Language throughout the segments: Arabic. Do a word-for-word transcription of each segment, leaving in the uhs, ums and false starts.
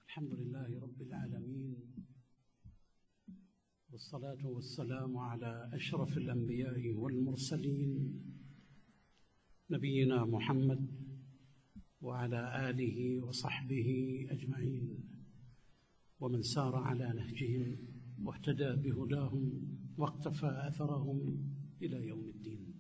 الحمد لله رب العالمين، والصلاة والسلام على أشرف الأنبياء والمرسلين نبينا محمد وعلى آله وصحبه أجمعين، ومن سار على نهجهم واهتدى بهداهم واقتفى أثرهم إلى يوم الدين.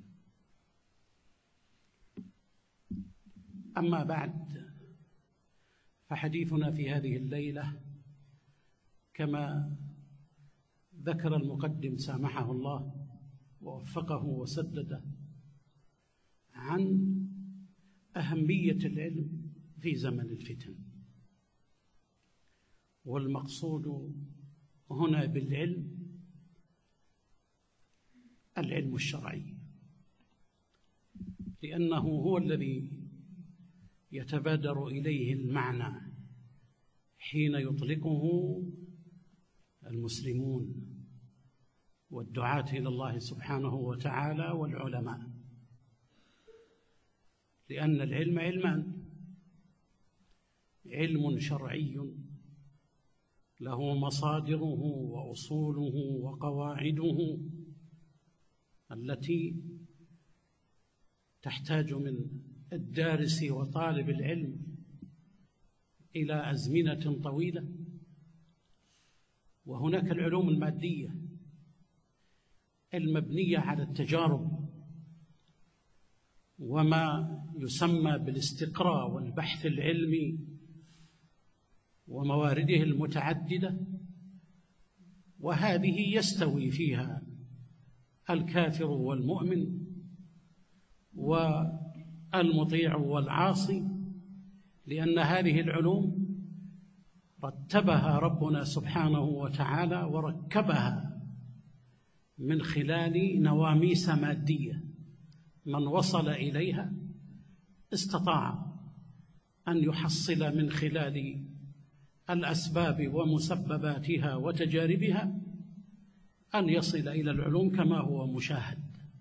أما بعد، فحديثنا في هذه الليلة كما ذكر المقدم سامحه الله ووفقه وسدده عن أهمية العلم في زمن الفتن. والمقصود هنا بالعلم العلم الشرعي، لأنه هو الذي يتبادر إليه المعنى حين يطلقه المسلمون والدعاة إلى الله سبحانه وتعالى والعلماء، لأن العلم علمان: علم شرعي له مصادره وأصوله وقواعده التي تحتاج من الدارس وطالب العلم إلى أزمنة طويلة. وهناك العلوم المادية المبنية على التجارب وما يسمى بالاستقراء والبحث العلمي وموارده المتعددة، وهذه يستوي فيها الكافر والمؤمن والمطيع والعاصي، لأن هذه العلوم رتبها ربنا سبحانه وتعالى وركبها من خلال نواميس مادية. من وصل إليها استطاع أن يحصل من خلال الأسباب ومسبباتها وتجاربها أن يصل إلى العلوم كما هو مشاهد.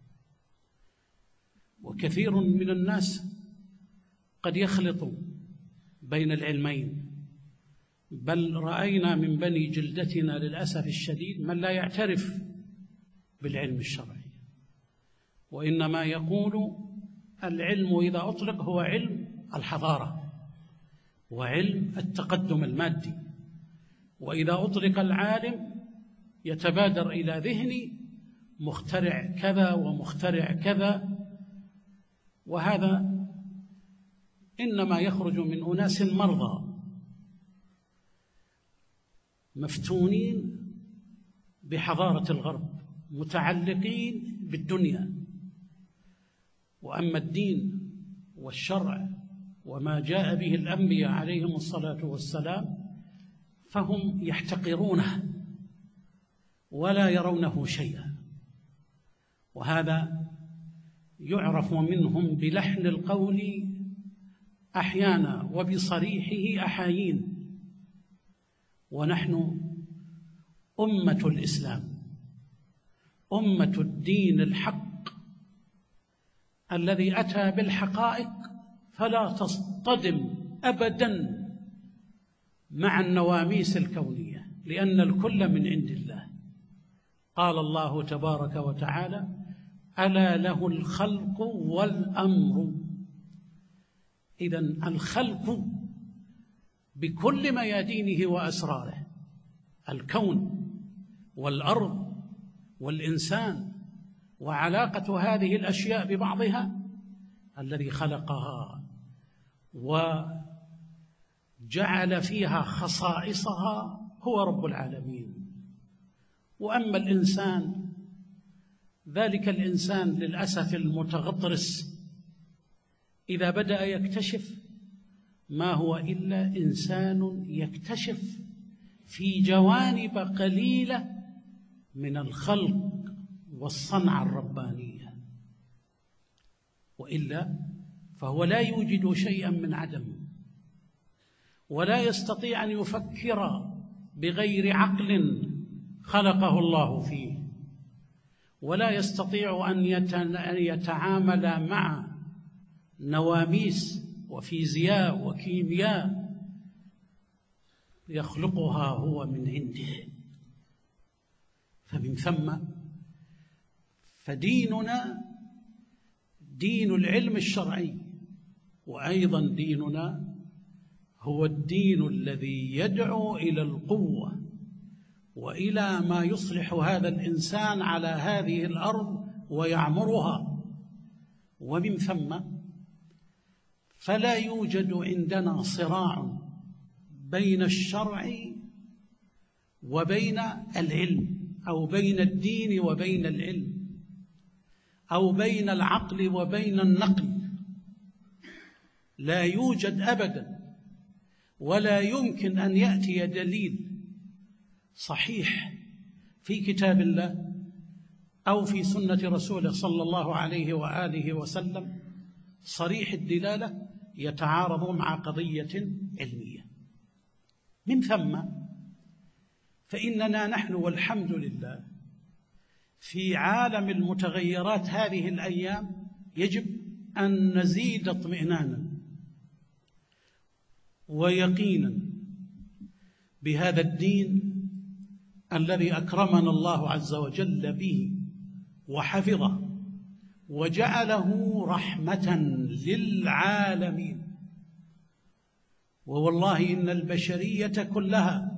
وكثير من الناس قد يخلط بين العلمين، بل رأينا من بني جلدتنا للأسف الشديد من لا يعترف بالعلم الشرعي، وإنما يقول العلم إذا أطلق هو علم الحضارة وعلم التقدم المادي، وإذا أطلق العالم يتبادر إلى ذهني مخترع كذا ومخترع كذا، وهذا إنما يخرج من أناس مرضى مفتونين بحضارة الغرب متعلقين بالدنيا. وأما الدين والشرع وما جاء به الأنبياء عليهم الصلاة والسلام فهم يحتقرونه ولا يرونه شيئا، وهذا يعرف منهم بلحن القول أحيانا وبصريحه أحايين. ونحن أمة الإسلام، أمة الدين الحق الذي أتى بالحقائق، فلا تصطدم أبدا مع النواميس الكونية، لأن الكل من عند الله. قال الله تبارك وتعالى: ألا له الخلق والأمر. إذن الخلق بكل ميادينه وأسراره، الكون والأرض والإنسان وعلاقة هذه الأشياء ببعضها، الذي خلقها وجعل فيها خصائصها هو رب العالمين. وأما الإنسان، ذلك الإنسان للأسف المتغطرس إذا بدأ يكتشف ما هو إلا إنسان يكتشف في جوانب قليلة من الخلق والصنعة الربانية، وإلا فهو لا يوجد شيئا من عدم، ولا يستطيع أن يفكر بغير عقل خلقه الله فيه، ولا يستطيع أن يتعامل مع نواميس وفيزياء وكيمياء يخلقها هو من عنده. فمن ثم فديننا دين العلم الشرعي، وأيضا ديننا هو الدين الذي يدعو إلى القوة وإلى ما يصلح هذا الإنسان على هذه الأرض ويعمرها. ومن ثم فلا يوجد عندنا صراع بين الشرع وبين العلم، أو بين الدين وبين العلم، أو بين العقل وبين النقل. لا يوجد أبدا، ولا يمكن أن يأتي دليل صحيح في كتاب الله أو في سنة رسوله صلى الله عليه وآله وسلم صريح الدلالة يتعارض مع قضية علمية. من ثم فإننا نحن والحمد لله في عالم المتغيرات هذه الأيام يجب أن نزيد اطمئنانا ويقينا بهذا الدين الذي أكرمنا الله عز وجل به وحفظه وجعله رحمة للعالمين. ووالله إن البشرية كلها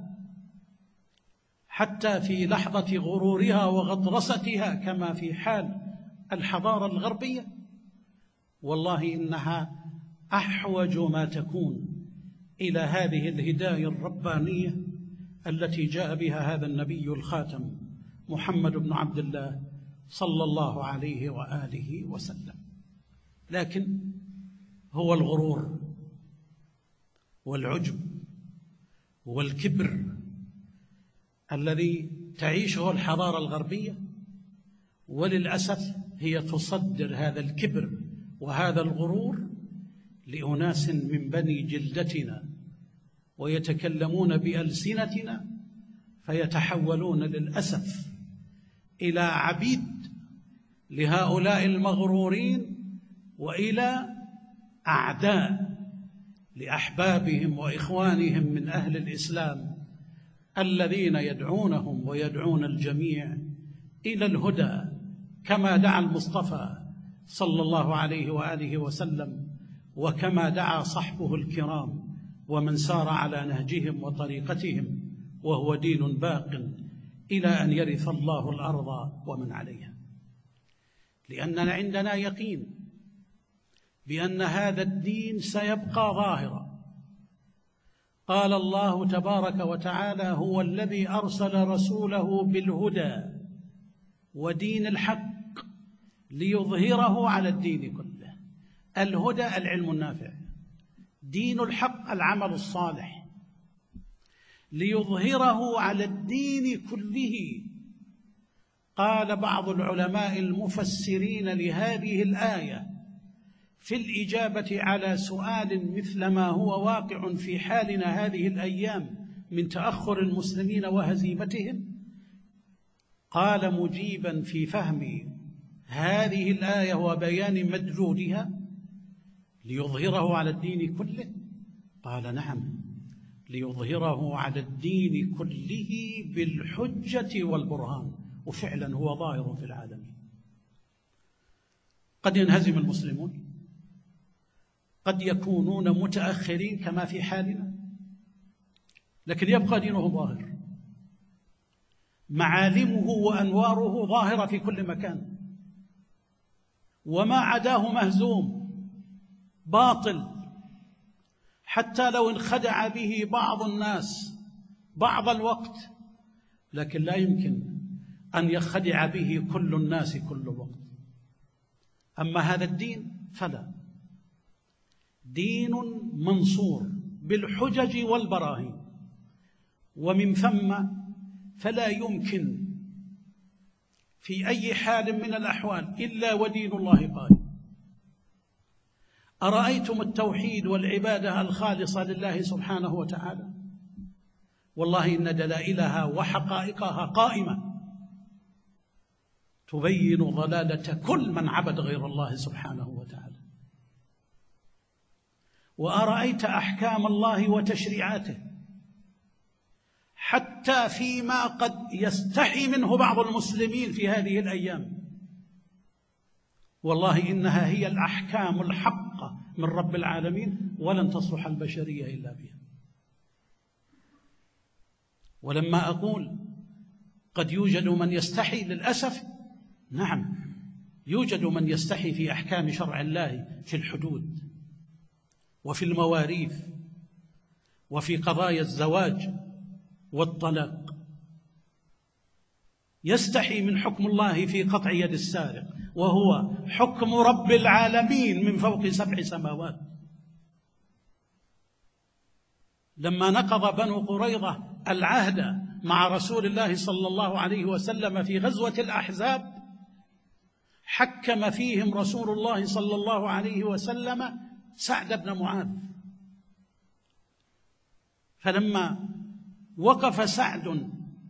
حتى في لحظة غرورها وغطرستها كما في حال الحضارة الغربية، والله إنها أحوج ما تكون إلى هذه الهداية الربانية التي جاء بها هذا النبي الخاتم محمد بن عبد الله صلى الله عليه وآله وسلم. لكن هو الغرور والعجب والكبر الذي تعيشه الحضارة الغربية، وللأسف هي تصدر هذا الكبر وهذا الغرور لأناس من بني جلدتنا ويتكلمون بألسنتنا، فيتحولون للأسف إلى عبيد لهؤلاء المغرورين وإلى أعداء لأحبابهم وإخوانهم من أهل الإسلام الذين يدعونهم ويدعون الجميع إلى الهدى كما دعا المصطفى صلى الله عليه وآله وسلم، وكما دعا صحبه الكرام ومن سار على نهجهم وطريقتهم، وهو دين باق إلى أن يرث الله الأرض ومن عليها. لأننا عندنا يقين بأن هذا الدين سيبقى ظاهرا. قال الله تبارك وتعالى: هو الذي أرسل رسوله بالهدى ودين الحق ليظهره على الدين كله. الهدى العلم النافع، دين الحق العمل الصالح، ليظهره على الدين كله. قال بعض العلماء المفسرين لهذه الآية في الإجابة على سؤال مثل ما هو واقع في حالنا هذه الأيام من تأخر المسلمين وهزيمتهم، قال مجيبا في فهم هذه الآية وبيان مدلولها: ليظهره على الدين كله. قال: نعم، ليظهره على الدين كله بالحجة والبرهان. وفعلا هو ظاهر في العالمين. قد ينهزم المسلمون، قد يكونون متأخرين كما في حالنا، لكن يبقى دينه ظاهر، معالمه وأنواره ظاهرة في كل مكان، وما عداه مهزوم باطل، حتى لو انخدع به بعض الناس بعض الوقت، لكن لا يمكن أن يخدع به كل الناس كل الوقت. أما هذا الدين فلا، دين منصور بالحجج والبراهين، ومن ثم فلا يمكن في أي حال من الأحوال إلا ودين الله قائم. أرأيتم التوحيد والعبادة الخالصة لله سبحانه وتعالى؟ والله إن دلائلها وحقائقها قائمة تبين ضلالة كل من عبد غير الله سبحانه وتعالى. وأرأيت أحكام الله وتشريعاته حتى فيما قد يستحي منه بعض المسلمين في هذه الأيام. والله إنها هي الأحكام الحقة من رب العالمين، ولن تصلح البشرية إلا بها. ولما أقول قد يوجد من يستحي، للأسف نعم يوجد من يستحي في أحكام شرع الله، في الحدود وفي المواريث وفي قضايا الزواج والطلاق، يستحي من حكم الله في قطع يد السارق، وهو حكم رب العالمين من فوق سبع سماوات. لما نقض بنو قريظة العهد مع رسول الله صلى الله عليه وسلم في غزوة الأحزاب، حكم فيهم رسول الله صلى الله عليه وسلم سعد بن معاذ. فلما وقف سعد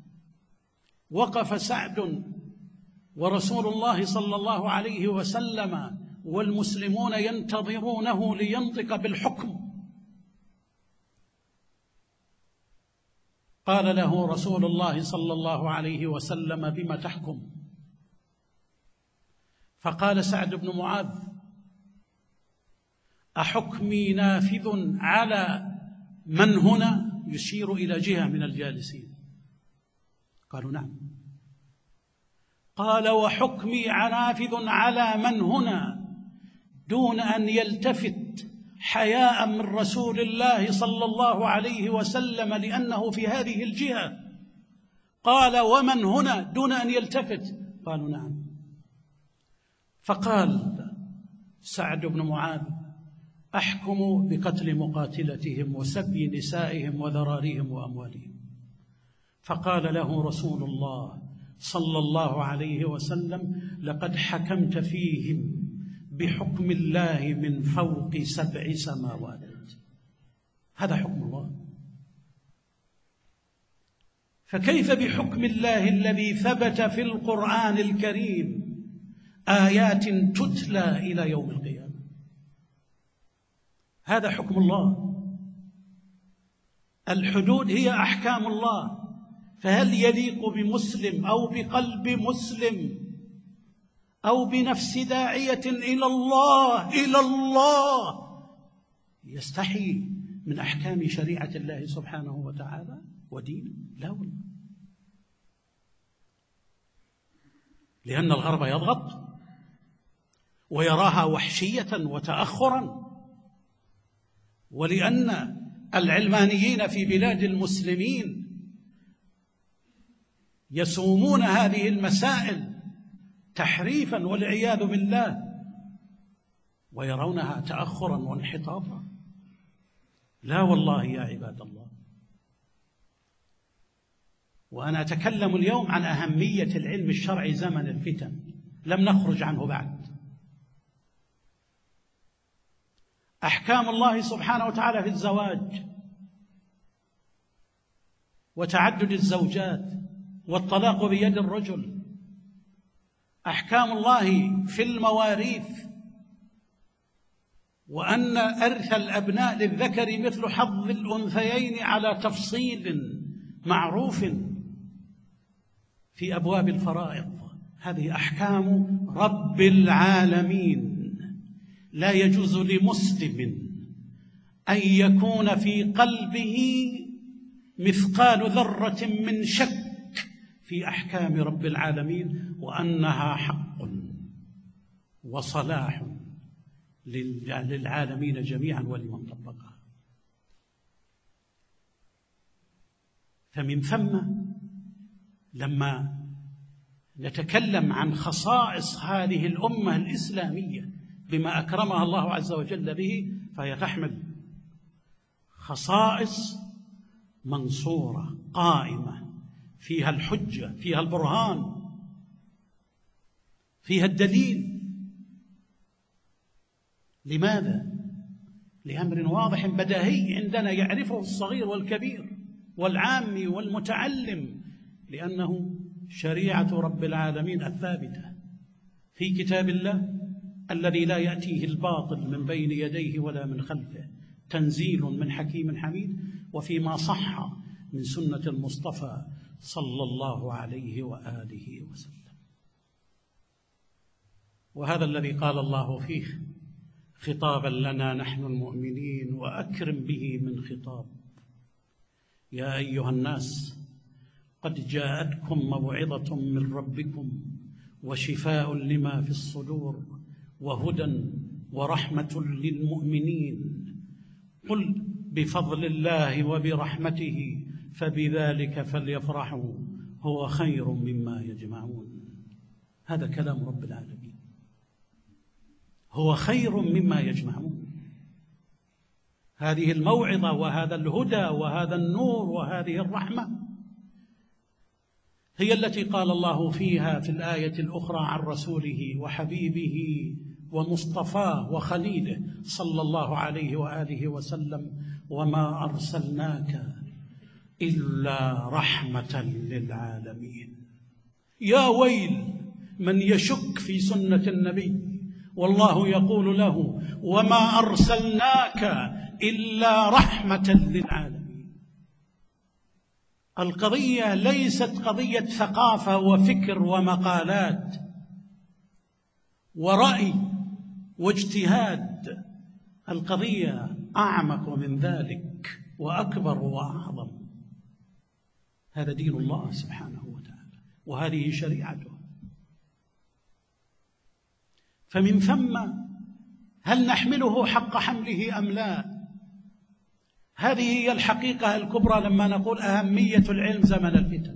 وقف سعد ورسول الله صلى الله عليه وسلم والمسلمون ينتظرونه لينطق بالحكم، قال له رسول الله صلى الله عليه وسلم: بما تحكم؟ فقال سعد بن معاذ: أحكمي نافذ على من هنا؟ يشير إلى جهة من الجالسين. قالوا: نعم. قال: وحكمي نافذ على من هنا دون أن يلتفت حياء من رسول الله صلى الله عليه وسلم لأنه في هذه الجهة. قال: ومن هنا دون أن يلتفت؟ قالوا: نعم. فقال سعد بن معاذ: أحكم بقتل مقاتلتهم وسبي نسائهم وذراريهم وأموالهم. فقال له رسول الله صلى الله عليه وسلم: لقد حكمت فيهم بحكم الله من فوق سبع سماوات. هذا حكم الله. فكيف بحكم الله الذي ثبت في القرآن الكريم آيات تتلى إلى يوم القيامة؟ هذا حكم الله. الحدود هي أحكام الله، فهل يليق بمسلم أو بقلب مسلم أو بنفس داعية إلى الله إلى الله يستحي من أحكام شريعة الله سبحانه وتعالى ودينه؟ لا والله. لأن الغرب يضغط ويراها وحشية وتأخرا، ولأن العلمانيين في بلاد المسلمين يسومون هذه المسائل تحريفا والعياذ بالله، ويرونها تأخرا وانحطاطا. لا والله يا عباد الله. وأنا أتكلم اليوم عن أهمية العلم الشرعي زمن الفتن، لم نخرج عنه بعد. أحكام الله سبحانه وتعالى في الزواج وتعدد الزوجات والطلاق بيد الرجل، أحكام الله في المواريث، وأن إرث الأبناء للذكر مثل حظ الأنثيين على تفصيل معروف في أبواب الفرائض. هذه أحكام رب العالمين. لا يجوز لمسلم أن يكون في قلبه مثقال ذرة من شك في أحكام رب العالمين، وأنها حق وصلاح للعالمين جميعا ولمن طبقها. فمن ثم لما نتكلم عن خصائص هذه الأمة الإسلامية بما أكرمها الله عز وجل به، فهي تحمل خصائص منصورة قائمة، فيها الحجة، فيها البرهان، فيها الدليل. لماذا؟ لأمر واضح بديهي عندنا يعرفه الصغير والكبير والعامي والمتعلم، لأنه شريعة رب العالمين الثابتة في كتاب الله الذي لا يأتيه الباطل من بين يديه ولا من خلفه، تنزيل من حكيم حميد. وفيما صح من سنة المصطفى صلى الله عليه وآله وسلم. وهذا الذي قال الله فيه خطابا لنا نحن المؤمنين وأكرم به من خطاب: يا أيها الناس قد جاءتكم موعظة من ربكم وشفاء لما في الصدور وهدى ورحمة للمؤمنين، قل بفضل الله وبرحمته فبذلك فليفرحوا هو خير مما يجمعون. هذا كلام رب العالمين، هو خير مما يجمعون. هذه الموعظة وهذا الهدى وهذا النور وهذه الرحمة هي التي قال الله فيها في الآية الأخرى عن رسوله وحبيبه ومصطفاه وخليله صلى الله عليه وآله وسلم: وما أرسلناك إلا رحمة للعالمين. يا ويل من يشك في سنة النبي والله يقول له: وما أرسلناك إلا رحمة للعالمين. القضية ليست قضية ثقافة وفكر ومقالات ورأي واجتهاد، القضية أعمق من ذلك وأكبر وأعظم. هذا دين الله سبحانه وتعالى وهذه شريعته. فمن ثم هل نحمله حق حمله أم لا؟ هذه هي الحقيقة الكبرى لما نقول أهمية العلم زمن الفتن.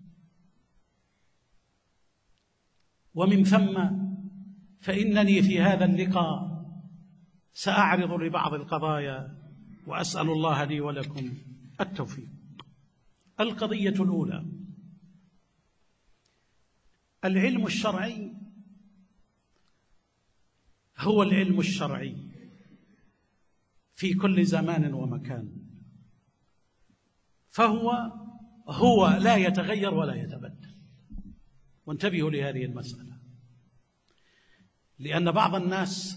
ومن ثم فإنني في هذا اللقاء سأعرض لبعض القضايا وأسأل الله لي ولكم التوفيق. القضية الأولى: العلم الشرعي هو العلم الشرعي في كل زمان ومكان، فهو هو لا يتغير ولا يتبدل. وانتبهوا لهذه المسألة، لأن بعض الناس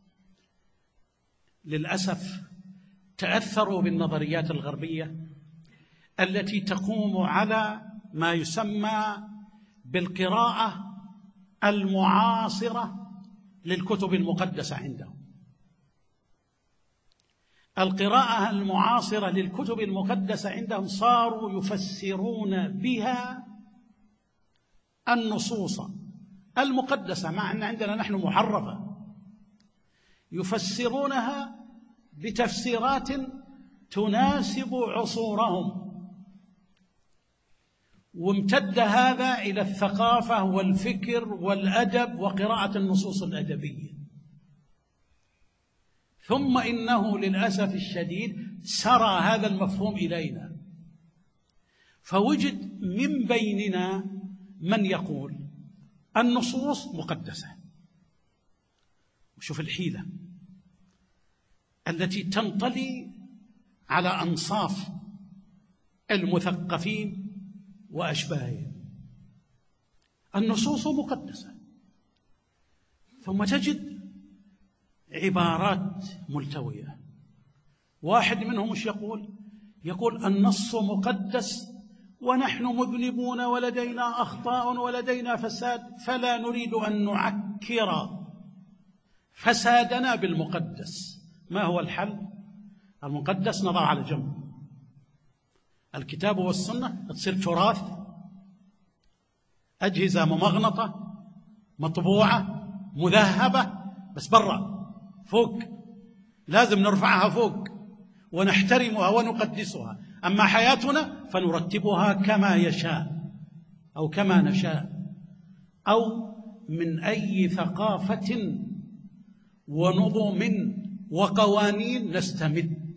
للأسف تأثروا بالنظريات الغربية التي تقوم على ما يسمى بالقراءة المعاصرة للكتب المقدسة عندهم. القراءة المعاصرة للكتب المقدسة عندهم صاروا يفسرون بها النصوص المقدسة، مع أن عندنا نحن محرفة، يفسرونها بتفسيرات تناسب عصورهم. وامتد هذا إلى الثقافة والفكر والأدب وقراءة النصوص الأدبية. ثم إنه للأسف الشديد سرى هذا المفهوم إلينا، فوجد من بيننا من يقول النصوص مقدسة. وشوف الحيلة التي تنطلي على أنصاف المثقفين وأشباههم. النصوص مقدسة، ثم تجد عبارات ملتوية. واحد منهم مش يقول يقول النص مقدس ونحن مذنبون ولدينا أخطاء ولدينا فساد، فلا نريد أن نعكر فسادنا بالمقدس. ما هو الحل؟ المقدس نضع على جنب، الكتاب والسنة تصير تراث، أجهزة ممغنطة مطبوعة مذهبة، بس برا فوق لازم نرفعها فوق ونحترمها ونقدسها. أما حياتنا فنرتبها كما يشاء أو كما نشاء، أو من أي ثقافة ونظم وقوانين نستمد.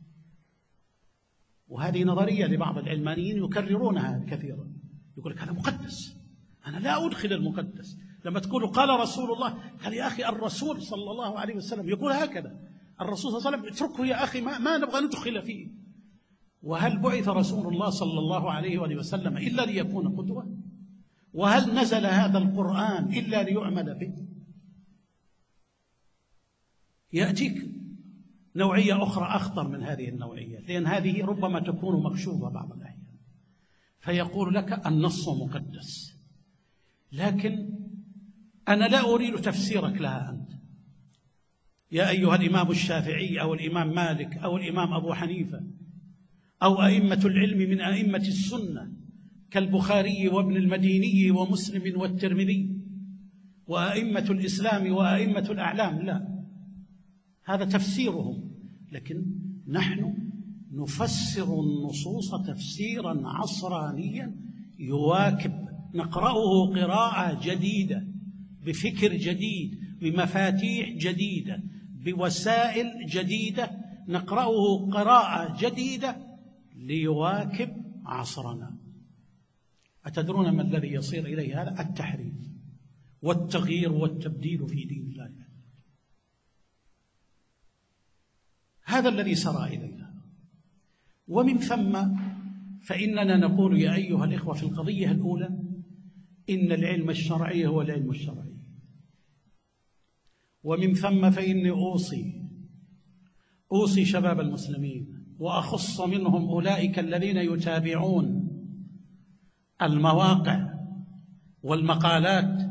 وهذه نظرية لبعض العلمانيين يكررونها كثيرا، يقول لك هذا مقدس، أنا لا أدخل المقدس. لما تقول قال رسول الله، قال يا أخي الرسول صلى الله عليه وسلم يقول هكذا، الرسول صلى الله عليه وسلم اتركه يا أخي، ما, ما نبغى ندخل فيه. وهل بعث رسول الله صلى الله عليه وآله وسلم إلا ليكون قدوة؟ وهل نزل هذا القرآن إلا ليعمل به؟ يأتيك نوعية أخرى أخطر من هذه النوعية، لأن هذه ربما تكون مكشوفة بعض الأحيان، فيقول لك النص مقدس، لكن أنا لا أريد تفسيرك لها أنت يا أيها الإمام الشافعي أو الإمام مالك أو الإمام أبو حنيفة أو أئمة العلم من أئمة السنة كالبخاري وابن المديني ومسلم والترمذي وأئمة الإسلام وأئمة الأعلام، لا، هذا تفسيرهم، لكن نحن نفسر النصوص تفسيرا عصرانيا يواكب، نقرأه قراءة جديدة بفكر جديد بمفاتيح جديدة بوسائل جديدة، نقرأه قراءة جديدة ليواكب عصرنا. أتدرون ما الذي يصير إليه هذا؟ التحريف والتغيير والتبديل في دين الله. هذا الذي سرى إلينا، ومن ثم فإننا نقول يا أيها الإخوة في القضية الأولى إن العلم الشرعي هو العلم الشرعي، ومن ثم فإني أوصي أوصي شباب المسلمين وأخص منهم أولئك الذين يتابعون المواقع والمقالات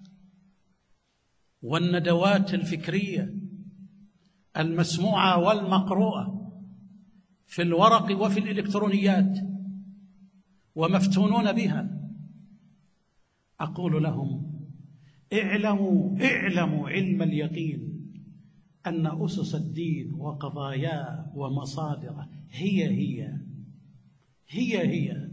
والندوات الفكرية المسموعة والمقروءة في الورق وفي الإلكترونيات ومفتونون بها، أقول لهم اعلموا اعلموا علم اليقين أن أسس الدين وقضاياه ومصادره هي هي هي هي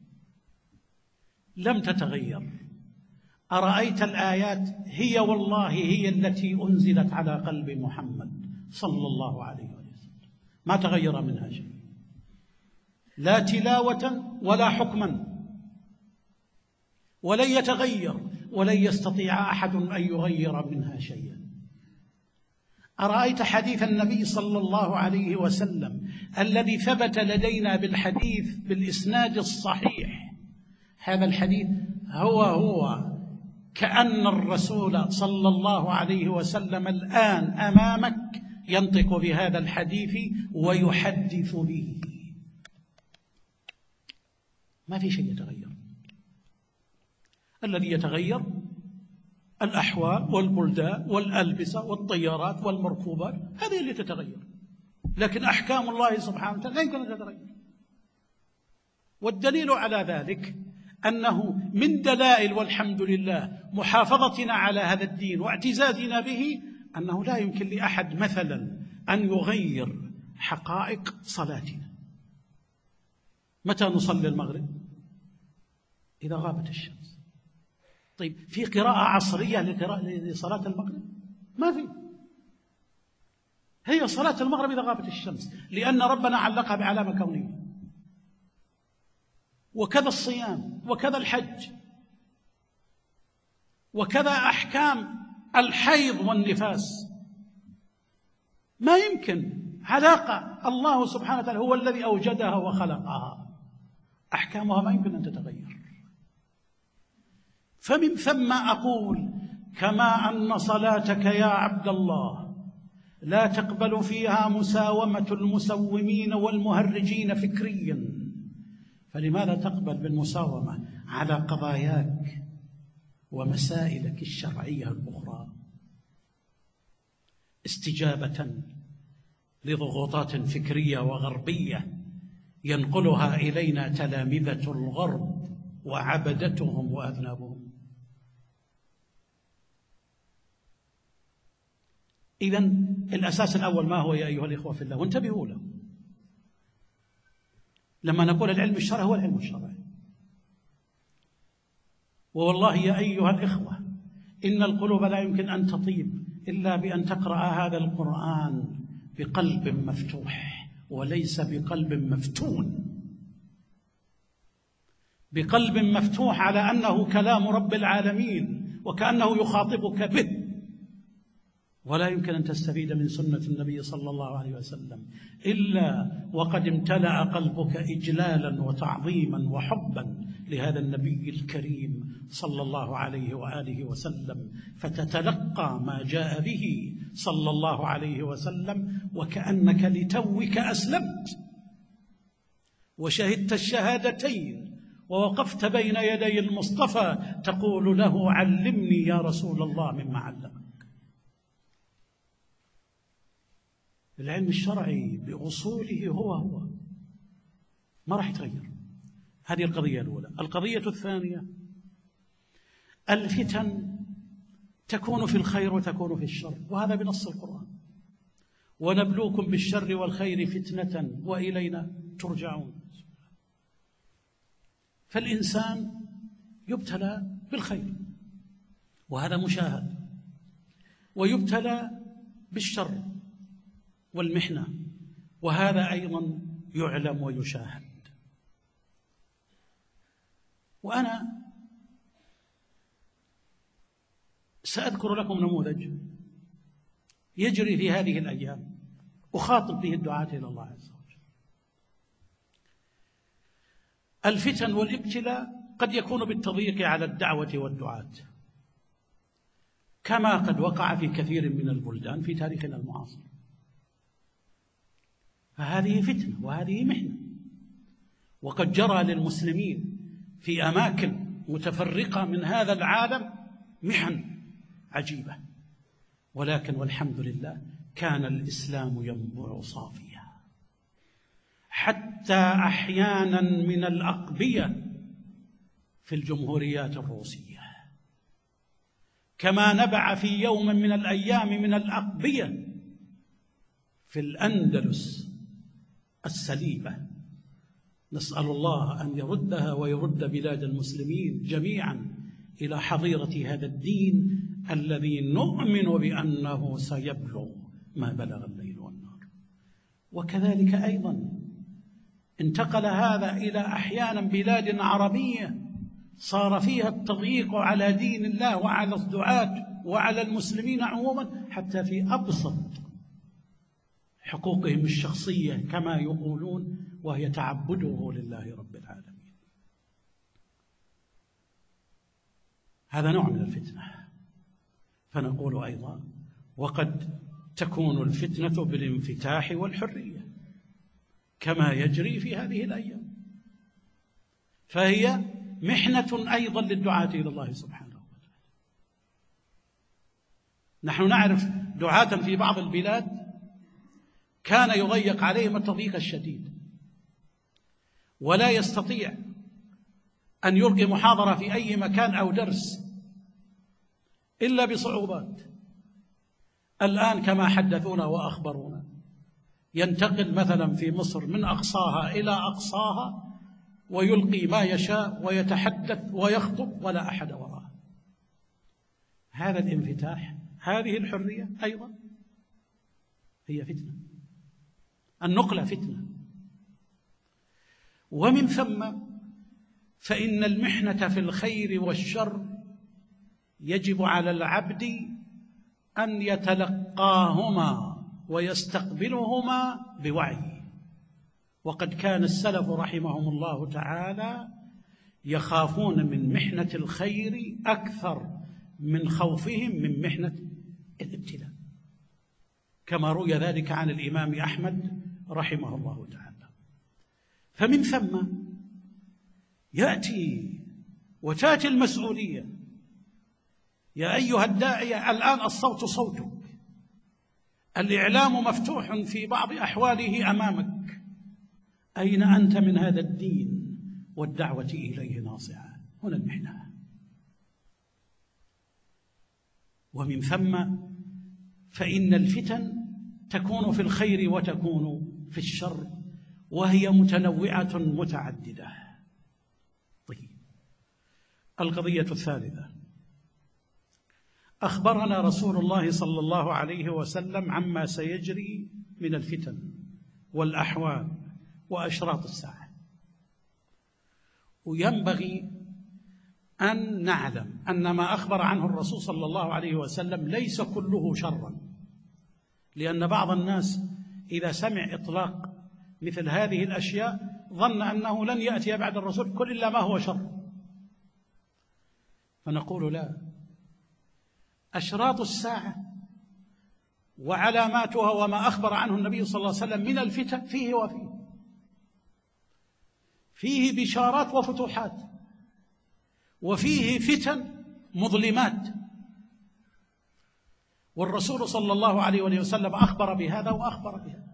لم تتغير. أرأيت الآيات هي والله هي التي أنزلت على قلب محمد صلى الله عليه وسلم، ما تغير منها شيء، لا تلاوة ولا حكما، ولن يتغير ولن يستطيع أحد أن يغير منها شيئا. أرأيت حديث النبي صلى الله عليه وسلم الذي ثبت لدينا بالحديث بالإسناد الصحيح، هذا الحديث هو هو كأن الرسول صلى الله عليه وسلم الآن أمامك ينطق بهذا الحديث ويحدث به، ما في شيء يتغير. الذي يتغير الأحوال والبلدان والألبسة والطيارات والمركوبات، هذه اللي تتغير، لكن أحكام الله سبحانه وتعالى لا يمكن أن تتغير. والدليل على ذلك أنه من دلائل والحمد لله محافظتنا على هذا الدين واعتزازنا به أنه لا يمكن لأحد مثلا أن يغير حقائق صلاتنا. متى نصلي المغرب؟ إذا غابت الشمس. طيب في قراءة عصرية لصلاة المغرب؟ ما في، هي صلاة المغرب إذا غابت الشمس، لأن ربنا علقها بعلامة كونية. وكذا الصيام وكذا الحج وكذا أحكام الحيض والنفاس، ما يمكن علاقة، الله سبحانه وتعالى هو الذي أوجدها وخلقها، أحكامها ما يمكن أن تتغير. فمن ثم أقول كما أن صلاتك يا عبد الله لا تقبل فيها مساومة المسومين والمهرجين فكريا، فلماذا تقبل بالمساومة على قضاياك ومسائلك الشرعية الأخرى استجابة لضغوطات فكرية وغربية ينقلها إلينا تلامذة الغرب وعبدتهم وأذنابهم؟ إذن الأساس الأول ما هو يا أيها الإخوة في الله؟ وانتبهوا له، لما نقول العلم الشرعي هو العلم الشرعي. ووالله يا أيها الإخوة إن القلوب لا يمكن أن تطيب إلا بأن تقرأ هذا القرآن بقلب مفتوح وليس بقلب مفتون، بقلب مفتوح على أنه كلام رب العالمين وكأنه يخاطبك به، ولا يمكن أن تستفيد من سنة النبي صلى الله عليه وسلم إلا وقد امتلأ قلبك إجلالا وتعظيما وحبا لهذا النبي الكريم صلى الله عليه وآله وسلم، فتتلقى ما جاء به صلى الله عليه وسلم وكأنك لتوك أسلمت وشهدت الشهادتين ووقفت بين يدي المصطفى تقول له: علمني يا رسول الله مما علمك. العلم الشرعي بأصوله هو هو، ما راح يتغير. هذه القضية الأولى. القضية الثانية: الفتن تكون في الخير وتكون في الشر، وهذا بنص القرآن: ونبلوكم بالشر والخير فتنة وإلينا ترجعون. فالإنسان يبتلى بالخير وهذا مشاهد، ويبتلى بالشر والمحنة وهذا أيضا يعلم ويشاهد. وأنا سأذكر لكم نموذج يجري في هذه الأيام أخاطب به الدعاة إلى الله عز وجل. الفتن والابتلاء قد يكون بالتضييق على الدعوة والدعاة، كما قد وقع في كثير من البلدان في تاريخنا المعاصر. فهذه فتنة وهذه محنة، وقد جرى للمسلمين في أماكن متفرقة من هذا العالم محن عجيبة، ولكن والحمد لله كان الإسلام ينبع صافيا، حتى أحيانا من الأقبية في الجمهوريات الروسية، كما نبع في يوم من الأيام من الأقبية في الأندلس السليبة. نسأل الله أن يردها ويرد بلاد المسلمين جميعا إلى حظيرة هذا الدين الذي نؤمن بأنه سيبلغ ما بلغ الليل والنهار. وكذلك أيضا انتقل هذا إلى أحيانا بلاد عربية صار فيها التضييق على دين الله وعلى الدعاة وعلى المسلمين عموما، حتى في أبسط حقوقهم الشخصية كما يقولون، وهي تعبده لله رب العالمين. هذا نوع من الفتنة. فنقول أيضا: وقد تكون الفتنة بالانفتاح والحرية كما يجري في هذه الأيام، فهي محنة أيضا للدعاة إلى الله سبحانه وتعالى. نحن نعرف دعاة في بعض البلاد كان يضيق عليهم التضييق الشديد، ولا يستطيع أن يلقي محاضرة في أي مكان أو درس إلا بصعوبات. الآن كما حدثونا وأخبرونا ينتقل مثلا في مصر من أقصاها إلى أقصاها ويلقي ما يشاء ويتحدث ويخطب ولا أحد وراءه. هذا الانفتاح، هذه الحرية أيضا هي فتنة. النقلة فتنة. ومن ثم فإن المحنة في الخير والشر يجب على العبد أن يتلقاهما ويستقبلهما بوعي. وقد كان السلف رحمهم الله تعالى يخافون من محنة الخير أكثر من خوفهم من محنة الابتلاء، كما روي ذلك عن الإمام أحمد رحمه الله تعالى. فمن ثم يأتي وتأتي المسؤولية. يا أيها الداعية، الآن الصوت صوتك، الإعلام مفتوح في بعض أحواله أمامك، أين أنت من هذا الدين والدعوة إليه ناصعة؟ هنا المحنة. ومن ثم فإن الفتن تكون في الخير وتكون في الشر، وهي متنوعة متعددة. طيب، القضية الثالثة: أخبرنا رسول الله صلى الله عليه وسلم عما سيجري من الفتن والأحوال وأشراط الساعة. وينبغي أن نعلم أن ما أخبر عنه الرسول صلى الله عليه وسلم ليس كله شرا، لأن بعض الناس إذا سمع إطلاق مثل هذه الأشياء ظن أنه لن يأتي بعد الرسول كل إلا ما هو شر، فنقول لا، أشراط الساعة وعلاماتها وما أخبر عنه النبي صلى الله عليه وسلم من الفتن فيه وفيه، فيه بشارات وفتوحات، وفيه فتن مظلمات، والرسول صلى الله عليه وسلم أخبر بهذا وأخبر بهذا.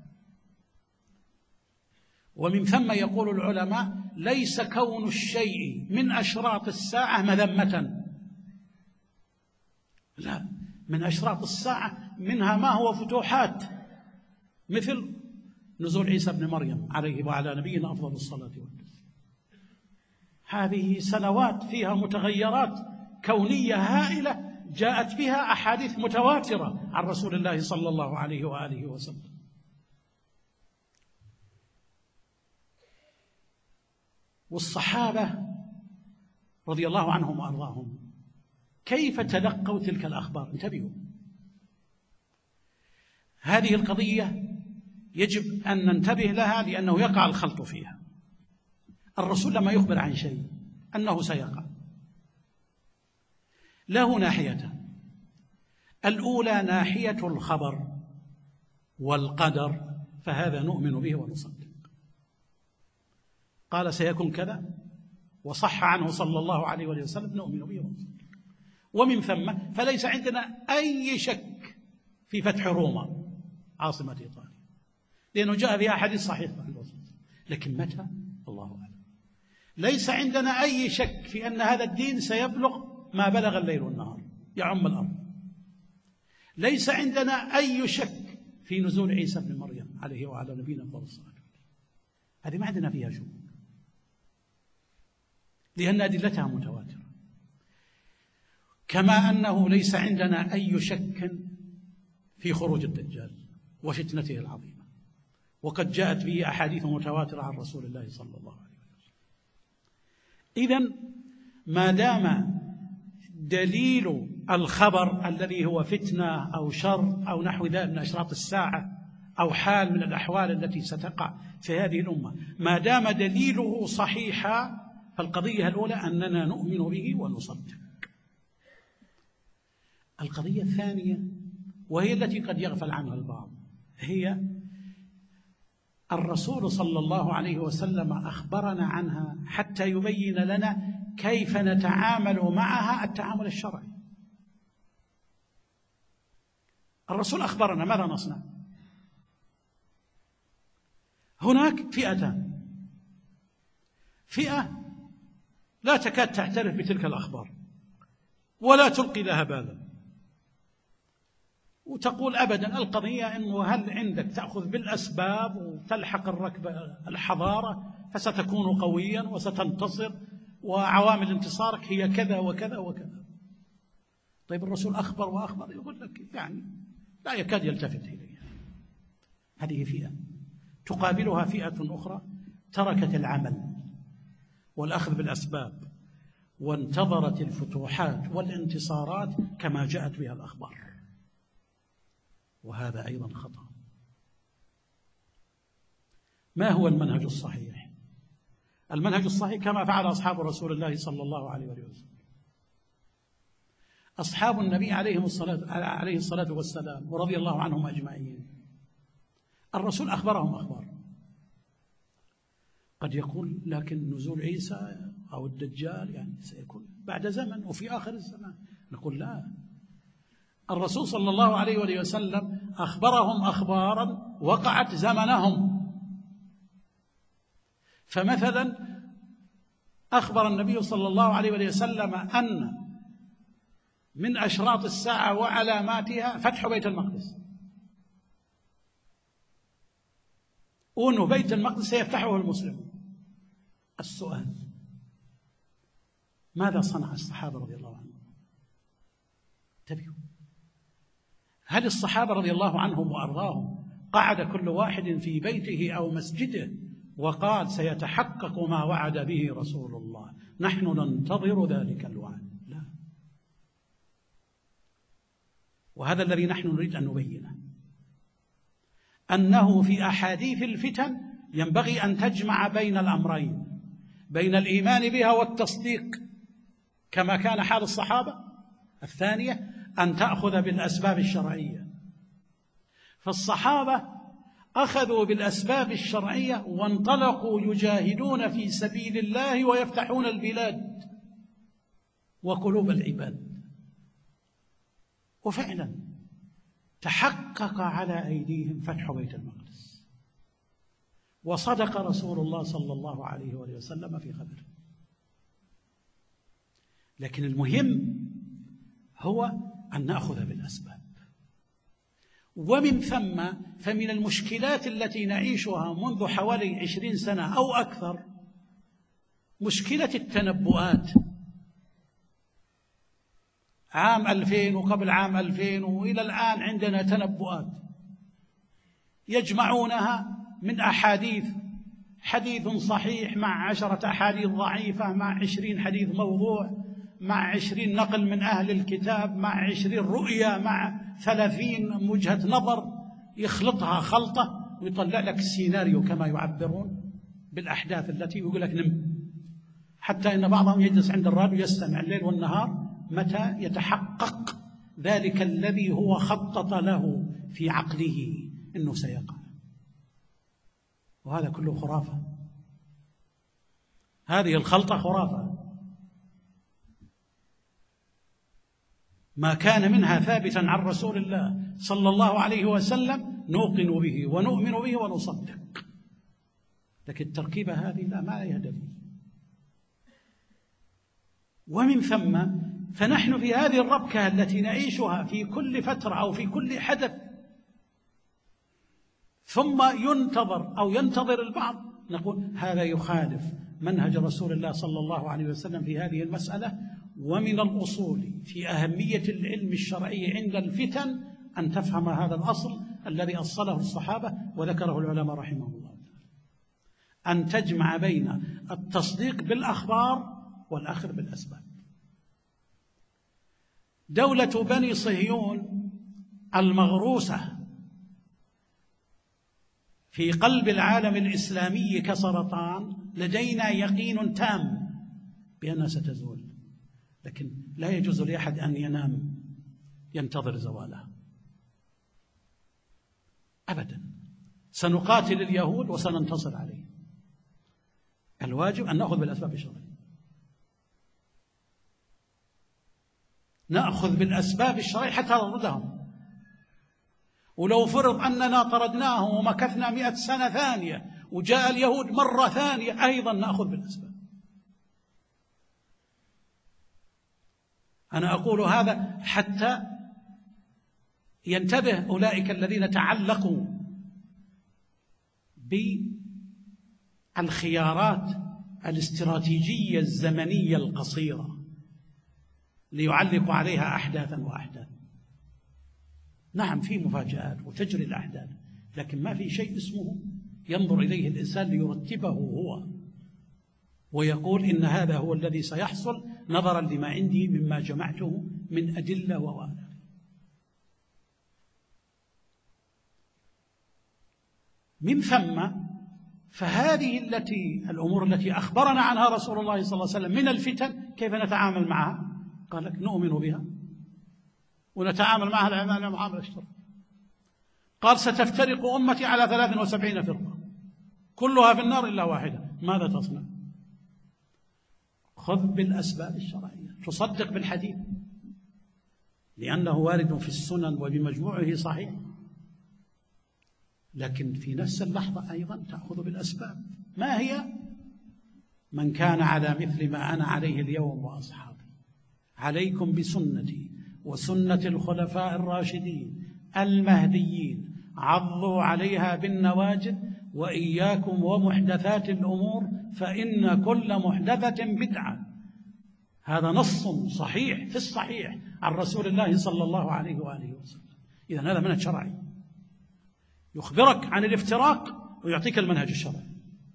ومن ثم يقول العلماء: ليس كون الشيء من أشراط الساعة مذمة، لا، من أشراط الساعة منها ما هو فتوحات، مثل نزول عيسى بن مريم عليه وعلى نبينا أفضل الصلاة والسلام. هذه سنوات فيها متغيرات كونية هائلة جاءت بها أحاديث متواترة عن رسول الله صلى الله عليه وآله وسلم. والصحابة رضي الله عنهم وأرضاهم كيف تلقوا تلك الأخبار؟ انتبهوا، هذه القضية يجب أن ننتبه لها لأنه يقع الخلط فيها. الرسول لما يخبر عن شيء أنه سيقع له ناحيتان: الأولى ناحية الخبر والقدر، فهذا نؤمن به ونصدق، قال سيكون كذا وصح عنه صلى الله عليه وسلم، نؤمن به ونصدق. ومن ثم فليس عندنا أي شك في فتح روما عاصمة إيطاليا، لأنه جاء فيها حديث صحيح عن الرسول، لكن متى؟ الله أعلم. ليس عندنا أي شك في أن هذا الدين سيبلغ ما بلغ الليل والنهار، يعم الأرض. ليس عندنا أي شك في نزول عيسى بن مريم عليه وعلى نبينا أفضل الصلاة والسلام، هذه ما عندنا فيها شك، لأن أدلتها متواترة. كما أنه ليس عندنا أي شك في خروج الدجال وفتنته العظيمة، وقد جاءت به أحاديث متواترة عن رسول الله صلى الله عليه وسلم. إذن ما دام دليل الخبر الذي هو فتنة أو شر أو نحو ذلك من أشراط الساعة أو حال من الأحوال التي ستقع في هذه الأمة، ما دام دليله صحيحا، فالقضية الأولى أننا نؤمن به ونصدق. القضية الثانية وهي التي قد يغفل عنها البعض، هي الرسول صلى الله عليه وسلم أخبرنا عنها حتى يبين لنا كيف نتعامل معها التعامل الشرعي. الرسول أخبرنا، ماذا نصنع؟ هناك فئتان: فئة لا تكاد تعترف بتلك الأخبار ولا تلقي لها بالا، وتقول أبدا القضية أنه هل عندك تأخذ بالأسباب وتلحق الركب الحضارة فستكون قويا وستنتصر وعوامل انتصارك هي كذا وكذا وكذا. طيب الرسول أخبر وأخبر، يقول لك يعني لا يكاد يلتفت إليها. هذه فئة. تقابلها فئة أخرى تركت العمل والأخذ بالأسباب وانتظرت الفتوحات والانتصارات كما جاءت بها الأخبار، وهذا أيضا خطأ. ما هو المنهج الصحيح؟ المنهج الصحيح كما فعل أصحاب رسول الله صلى الله عليه وسلم. أصحاب النبي عليه الصلاة عليه الصلاة والسلام ورضي الله عنهم أجمعين، الرسول أخبرهم أخبار. قد يقول لكن نزول عيسى أو الدجال يعني سيكون بعد زمن وفي آخر الزمان، نقول لا، الرسول صلى الله عليه وسلم أخبرهم أخبارا وقعت زمنهم. فمثلا أخبر النبي صلى الله عليه وسلم أن من أشراط الساعة وعلاماتها فتح بيت المقدس، وأنه بيت المقدس سيفتحه المسلمون. السؤال: ماذا صنع الصحابة رضي الله عنهم؟ انتبهوا، هل الصحابة رضي الله عنهم وأرضاهم قعد كل واحد في بيته أو مسجده وقال سيتحقق ما وعد به رسول الله، نحن ننتظر ذلك الوعد؟ لا. وهذا الذي نحن نريد أن نبينه. أنه في أحاديث الفتن ينبغي أن تجمع بين الأمرين، بين الإيمان بها والتصديق كما كان حال الصحابة. الثانية أن تأخذ بالأسباب الشرعية. فالصحابة أخذوا بالأسباب الشرعية وانطلقوا يجاهدون في سبيل الله ويفتحون البلاد وقلوب العباد، وفعلا تحقق على أيديهم فتح بيت المقدس، وصدق رسول الله صلى الله عليه وآله وسلم في خبره. لكن المهم هو أن نأخذ بالأسباب. ومن ثم فمن المشكلات التي نعيشها منذ حوالي عشرين سنة أو أكثر مشكلة التنبؤات. عام ألفين وقبل عام ألفين وإلى الآن عندنا تنبؤات يجمعونها من أحاديث، حديث صحيح مع عشرة أحاديث ضعيفة مع عشرين حديث موضوع مع عشرين نقل من أهل الكتاب مع عشرين رؤية مع ثلاثين وجهة نظر، يخلطها خلطة ويطلع لك السيناريو كما يعبرون بالأحداث التي يقول لك نم. حتى إن بعضهم يجلس عند الراديو يستمع الليل والنهار متى يتحقق ذلك الذي هو خطط له في عقله إنه سيقع. وهذا كله خرافة، هذه الخلطة خرافة، ما كان منها ثابتا عن رسول الله صلى الله عليه وسلم نوقن به ونؤمن به ونصدق. لكن التركيبة هذه لا، ما لها دليل. ومن ثم فنحن في هذه الربكة التي نعيشها في كل فترة أو في كل حدث، ثم ينتظر أو ينتظر البعض نقول هذا يخالف منهج رسول الله صلى الله عليه وسلم في هذه المسألة. ومن الأصول في أهمية العلم الشرعي عند الفتن أن تفهم هذا الأصل الذي أصله الصحابة وذكره العلماء رحمهم الله، أن تجمع بين التصديق بالأخبار والأخذ بالأسباب. دولة بني صهيون المغروسة في قلب العالم الإسلامي كسرطان لدينا يقين تام بأنها ستزول، لكن لا يجوز لأحد أن ينام ينتظر زوالها أبدا. سنقاتل اليهود وسننتصر عليهم. الواجب أن نأخذ بالأسباب الشرعية، نأخذ بالأسباب الشرعية حتى نردهم. ولو فرض أننا طردناهم ومكثنا مئة سنة ثانية وجاء اليهود مرة ثانية أيضا نأخذ بالأسباب. أنا أقول هذا حتى ينتبه أولئك الذين تعلقوا بالخيارات الاستراتيجية الزمنية القصيرة ليعلقوا عليها أحداثا وأحداث. نعم في مفاجآت وتجري الأحداث، لكن ما في شيء اسمه ينظر إليه الإنسان ليرتبه هو ويقول إن هذا هو الذي سيحصل نظرا لما عندي مما جمعته من أدلة ووالد. من ثم فهذه التي الأمور التي أخبرنا عنها رسول الله صلى الله عليه وسلم من الفتن كيف نتعامل معها؟ قال لك نؤمن بها ونتعامل معها العمال معاملة الشرع. قال ستفترق أمتي على ثلاث وسبعين فرقة كلها في النار إلا واحدة. ماذا تصنع؟ خذ بالأسباب الشرعية، تصدق بالحديث لأنه وارد في السنن وبمجموعه صحيح، لكن في نفس اللحظة أيضا تأخذ بالأسباب. ما هي؟ من كان على مثل ما أنا عليه اليوم وأصحابي عليكم بسنتي وسنة الخلفاء الراشدين المهديين عضوا عليها بالنواجذ وإياكم ومحدثات الأمور فإن كل محدثة بدعة. هذا نص صحيح في الصحيح عن رسول الله صلى الله عليه وآله وسلم. إذن هذا منهج شرعي يخبرك عن الافتراق ويعطيك المنهج الشرعي.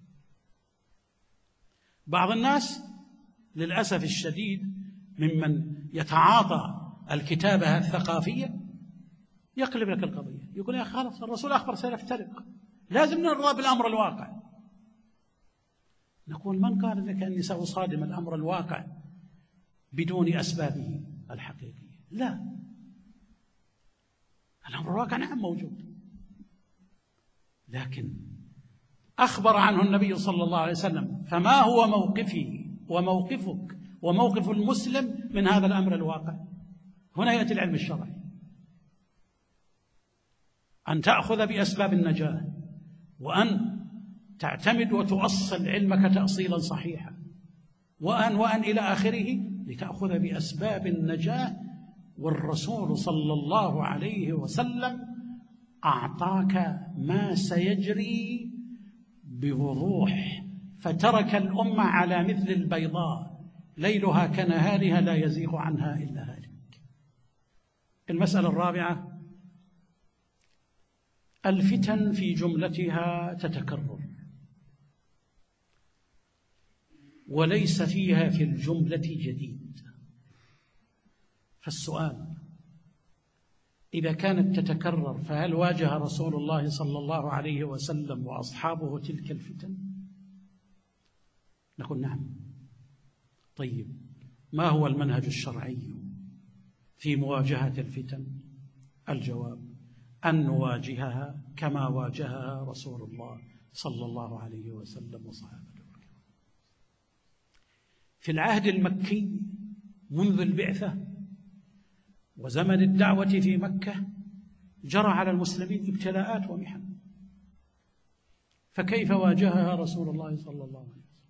بعض الناس للأسف الشديد ممن يتعاطى الكتابة الثقافية يقلب لك القضية، يقول يا خلاص الرسول أخبر سنفترق، لازم نرضى بالأمر الواقع. نقول من قال لك أني سأصادم الأمر الواقع بدون أسبابه الحقيقية؟ لا، الأمر الواقع نعم موجود، لكن أخبر عنه النبي صلى الله عليه وسلم، فما هو موقفي وموقفك وموقف المسلم من هذا الأمر الواقع؟ هنا يأتي العلم الشرعي، أن تأخذ بأسباب النجاة، وأن تعتمد وتؤصل علمك تأصيلا صحيحا، وأن وأن إلى آخره، لتأخذ بأسباب النجاة. والرسول صلى الله عليه وسلم أعطاك ما سيجري بوضوح، فترك الأمة على مثل البيضاء ليلها كنهارها لا يزيغ عنها إلا هالك. المسألة الرابعة: الفتن في جملتها تتكرر، وليس فيها في الجملة جديد. فالسؤال: إذا كانت تتكرر فهل واجه رسول الله صلى الله عليه وسلم وأصحابه تلك الفتن؟ نقول نعم. طيب، ما هو المنهج الشرعي في مواجهة الفتن؟ الجواب: أن نواجهها كما واجهها رسول الله صلى الله عليه وسلم وصحابته. في العهد المكي منذ البعثة وزمن الدعوة في مكة جرى على المسلمين ابتلاءات ومحن، فكيف واجهها رسول الله صلى الله عليه وسلم؟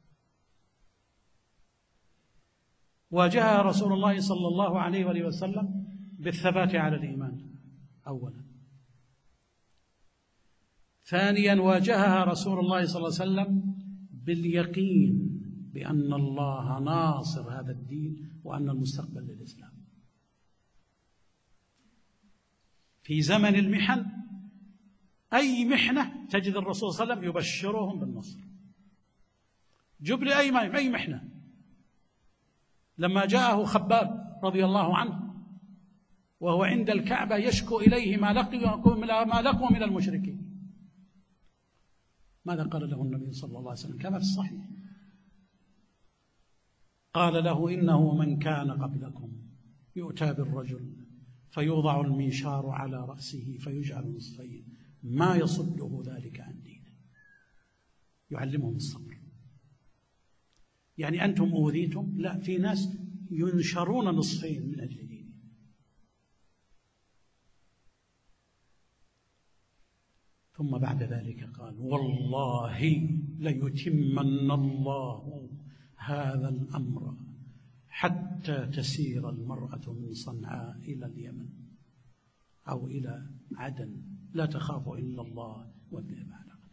واجهها رسول الله صلى الله عليه وآله وسلم بالثبات على الإيمان أولا. ثانيا، واجهها رسول الله صلى الله عليه وسلم باليقين بأن الله ناصر هذا الدين وأن المستقبل للإسلام. في زمن المحن، أي محنة تجد الرسول صلى الله عليه وسلم يبشرهم بالنصر. جب لي أي أي محنة. لما جاءه خباب رضي الله عنه وهو عند الكعبة يشكو إليه ما لقوا ما لقوا من المشركين، ماذا قال له النبي صلى الله عليه وسلم كما في الصحيح؟ قال له: إنه من كان قبلكم يؤتى بالرجل فيوضع المنشار على رأسه فيجعل نصفين ما يصده ذلك عن دينه. يعلمهم الصبر. يعني أنتم أوذيتم؟ لا، في ناس ينشرون نصفين من أجل دينه. ثم بعد ذلك قال: والله ليتمن الله هذا الأمر حتى تسير المرأة من صنعاء إلى اليمن أو إلى عدن لا تخاف إلا الله والذئب على قدم.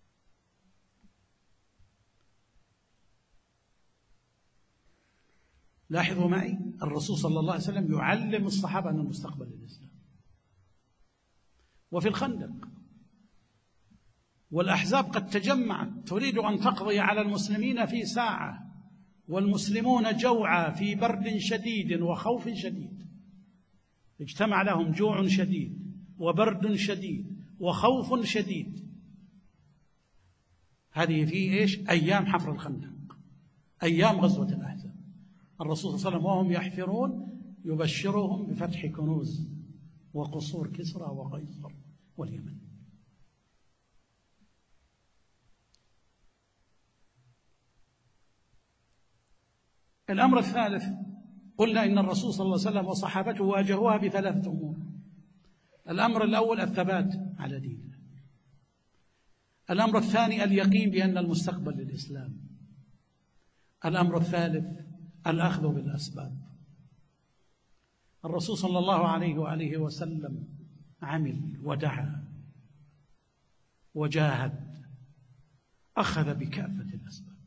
لاحظوا معي، الرسول صلى الله عليه وسلم يعلم الصحابة أن المستقبل للإسلام. وفي الخندق والأحزاب قد تجمعت تريد أن تقضي على المسلمين في ساعة، والمسلمون جوعى في برد شديد وخوف شديد. اجتمع لهم جوع شديد وبرد شديد وخوف شديد. هذه في إيش؟ أيام حفر الخندق، أيام غزوة الأحزاب. الرسول صلى الله عليه وسلم وهم يحفرون يبشرهم بفتح كنوز وقصور كسرى وقيصر واليمن. الأمر الثالث، قلنا إن الرسول صلى الله عليه وسلم وصحابته واجهوها بثلاثة أمور. الأمر الأول الثبات على دينه. الأمر الثاني اليقين بأن المستقبل للإسلام. الأمر الثالث الأخذ بالأسباب. الرسول صلى الله عليه وآله وسلم عمل ودعا وجاهد، أخذ بكافة الأسباب.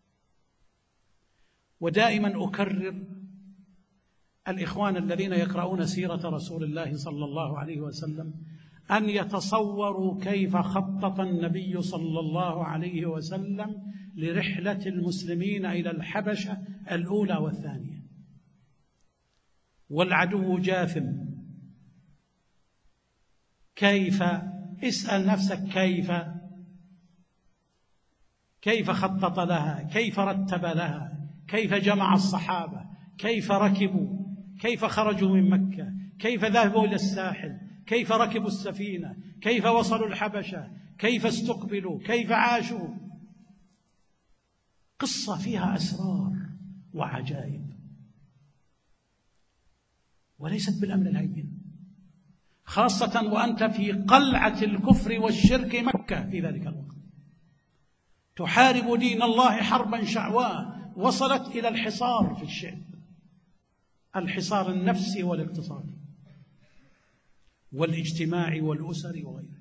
ودائما أكرر، الإخوان الذين يقرؤون سيرة رسول الله صلى الله عليه وسلم أن يتصوروا كيف خطط النبي صلى الله عليه وسلم لرحلة المسلمين إلى الحبشة الأولى والثانية، والعدو جاثم كيف؟ اسأل نفسك كيف كيف خطط لها، كيف رتب لها، كيف جمع الصحابة، كيف ركبوا، كيف خرجوا من مكة، كيف ذهبوا إلى الساحل، كيف ركبوا السفينة، كيف وصلوا الحبشة، كيف استقبلوا، كيف عاشوا. قصة فيها أسرار وعجائب، وليست بالأمر الهين، خاصة وأنت في قلعة الكفر والشرك مكة في ذلك الوقت، تحارب دين الله حربا شعواء وصلت إلى الحصار في الشعب، الحصار النفسي والاقتصادي والاجتماعي والأسري وغيره.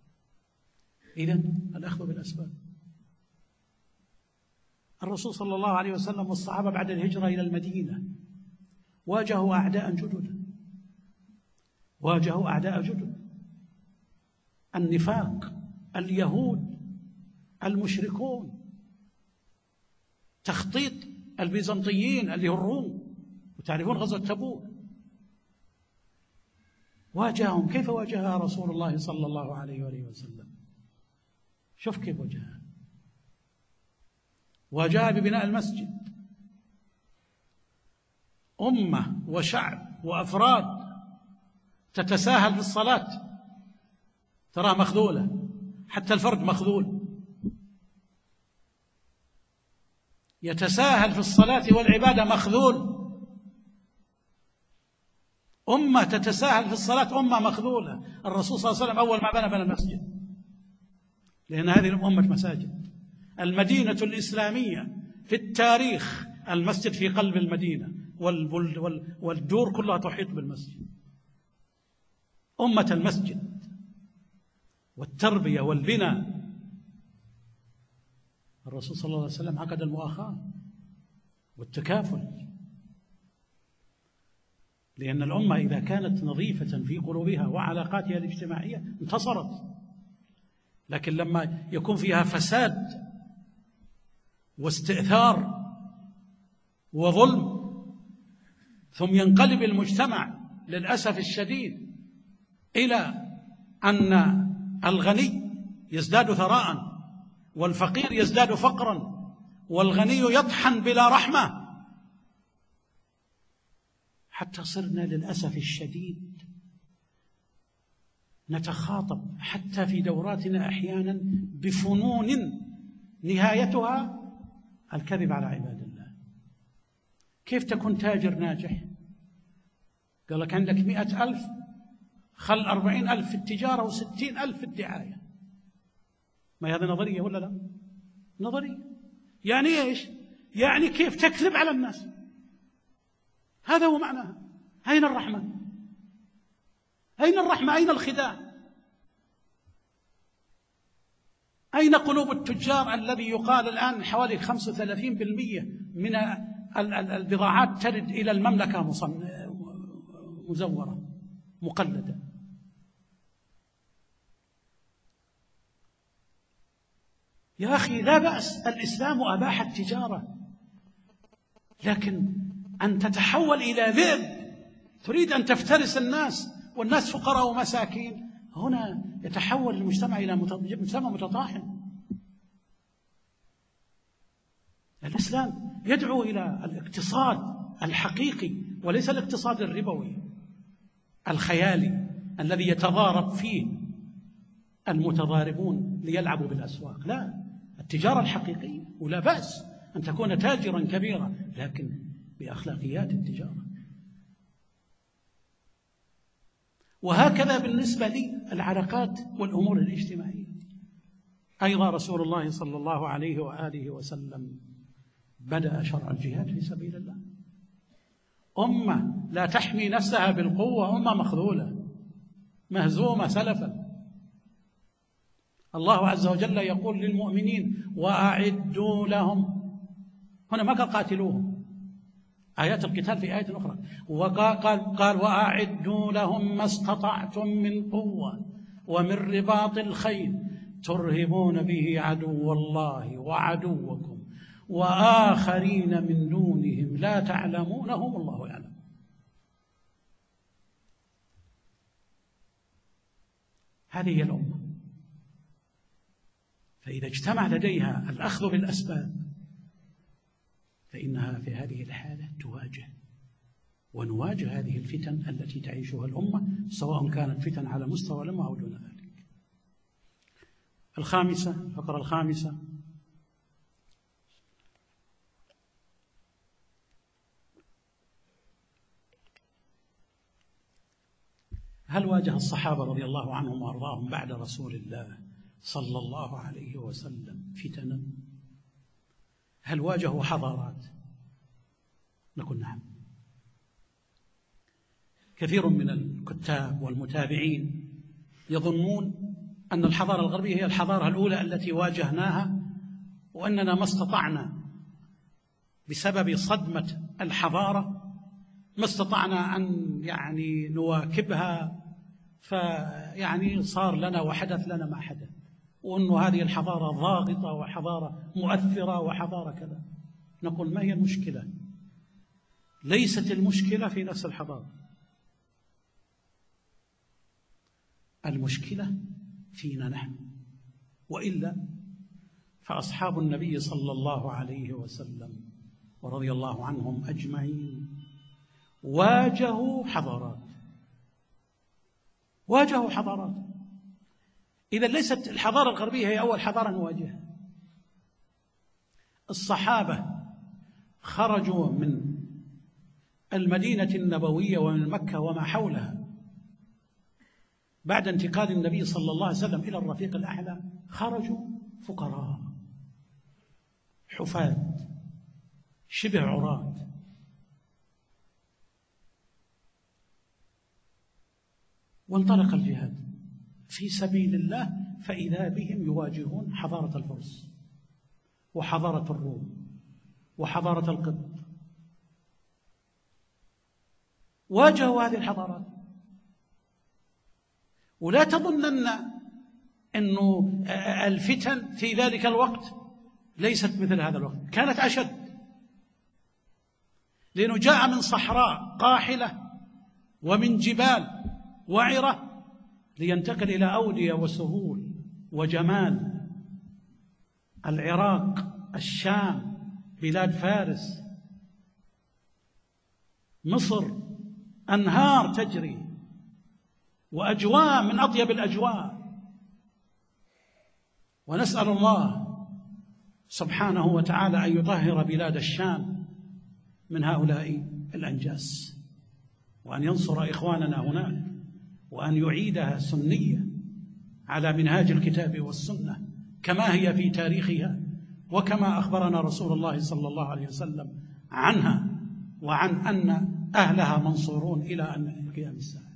إذن الأخذ بالأسباب. الرسول صلى الله عليه وسلم والصحابة بعد الهجرة إلى المدينة واجهوا أعداء جدد، واجهوا أعداء جدد، النفاق، اليهود، المشركون، تخطيط البيزنطيين اللي هم الروم، وتعرفون غزوة تبوك، واجههم. كيف واجهها رسول الله صلى الله عليه وآله وسلم؟ شوف كيف واجهها. واجهها ببناء المسجد. أمة وشعب وأفراد تتساهل في الصلاة تراها مخذولة، حتى الفرد مخذول، يتساهل في الصلاة والعبادة مخذول. أمة تتساهل في الصلاة أمة مخذولة. الرسول صلى الله عليه وسلم أول ما بنى بنى المسجد، لأن هذه الأمة مساجد. المدينة الإسلامية في التاريخ المسجد في قلب المدينة، والدور كلها تحيط بالمسجد. أمة المسجد والتربية والبناء. الرسول صلى الله عليه وسلم عقد المؤاخاة والتكافل، لأن الأمة إذا كانت نظيفة في قلوبها وعلاقاتها الاجتماعية انتصرت، لكن لما يكون فيها فساد واستئثار وظلم، ثم ينقلب المجتمع للأسف الشديد إلى أن الغني يزداد ثراء والفقير يزداد فقرا، والغني يطحن بلا رحمة، حتى صرنا للأسف الشديد نتخاطب حتى في دوراتنا أحيانا بفنون نهايتها الكذب على عباد الله. كيف تكون تاجر ناجح؟ قال لك عندك مئة ألف، خل أربعين ألف في التجارة وستين ألف في الدعاية. ما هذه نظرية ولا لا؟ نظرية. يعني إيش؟ يعني كيف تكذب على الناس، هذا هو معناها. أين الرحمة؟ أين الرحمة؟ أين الخداع؟ أين قلوب التجار الذي يقال الآن حوالي خمسة وثلاثين بالمئة من البضاعات ترد إلى المملكة مزورة مقلدة؟ يا أخي لا بأس، الإسلام أباح التجارة، لكن أن تتحول إلى ذئب تريد أن تفترس الناس والناس فقراء ومساكين، هنا يتحول المجتمع إلى مجتمع متطاحن. الإسلام يدعو إلى الاقتصاد الحقيقي وليس الاقتصاد الربوي الخيالي الذي يتضارب فيه المتضاربون ليلعبوا بالأسواق. لا، التجارة الحقيقية، ولا بأس أن تكون تاجرا كبيرا، لكن بأخلاقيات التجارة. وهكذا بالنسبة للعلاقات والأمور الاجتماعية. أيضا رسول الله صلى الله عليه وآله وسلم بدأ شرع الجهاد في سبيل الله. أمة لا تحمي نفسها بالقوة أمة مخذولة مهزومة سلفا. الله عز وجل يقول للمؤمنين وأعدوا لهم، هنا ما قال قاتلوهم، آيات القتال في آية أخرى، وقال قال وأعدوا لهم ما استطعتم من قوة ومن رباط الخيل ترهبون به عدو الله وعدوكم وآخرين من دونهم لا تعلمونهم الله يعلم. هذه هي الأمة. فإذا اجتمع لديها الأخذ بالأسباب فإنها في هذه الحالة تواجه، ونواجه هذه الفتن التي تعيشها الأمة، سواء كانت فتن على مستوى الأمة أو دون ذلك. الخامسة، الفقرة الخامسة: هل واجه الصحابة رضي الله عنهم وأرضاهم بعد رسول الله صلى الله عليه وسلم فتنا؟ هل واجهوا حضارات؟ نقول نعم. كثير من الكتاب والمتابعين يظنون أن الحضارة الغربية هي الحضارة الأولى التي واجهناها، وأننا ما استطعنا بسبب صدمة الحضارة ما استطعنا أن يعني نواكبها، فيعني صار لنا وحدث لنا ما حدث، وأن هذه الحضارة ضاغطة وحضارة مؤثرة وحضارة كذا. نقول ما هي المشكلة؟ ليست المشكلة في نفس الحضارة، المشكلة فينا نحن. وإلا فأصحاب النبي صلى الله عليه وسلم ورضي الله عنهم أجمعين واجهوا حضارات، واجهوا حضارات. إذا ليست الحضارة الغربية هي أول حضارة نواجهها. الصحابة خرجوا من المدينة النبوية ومن مكة وما حولها بعد انتقال النبي صلى الله عليه وسلم إلى الرفيق الأعلى، خرجوا فقراء حفاة شبه عراة، وانطلق الجهاد في سبيل الله، فإذا بهم يواجهون حضارة الفرس وحضارة الروم وحضارة القبط. واجهوا هذه الحضارات. ولا تظنن أنه الفتن في ذلك الوقت ليست مثل هذا الوقت، كانت أشد، لأنه جاء من صحراء قاحلة ومن جبال وعرة لينتقل إلى أودية وسهول وجمال. العراق، الشام، بلاد فارس، مصر، أنهار تجري وأجواء من أطيب الأجواء. ونسأل الله سبحانه وتعالى أن يطهر بلاد الشام من هؤلاء الأنجاس، وأن ينصر إخواننا هناك، وأن يعيدها سنية على منهاج الكتاب والسنة كما هي في تاريخها، وكما أخبرنا رسول الله صلى الله عليه وسلم عنها، وعن أن أهلها منصورون إلى أن قيام الساعة.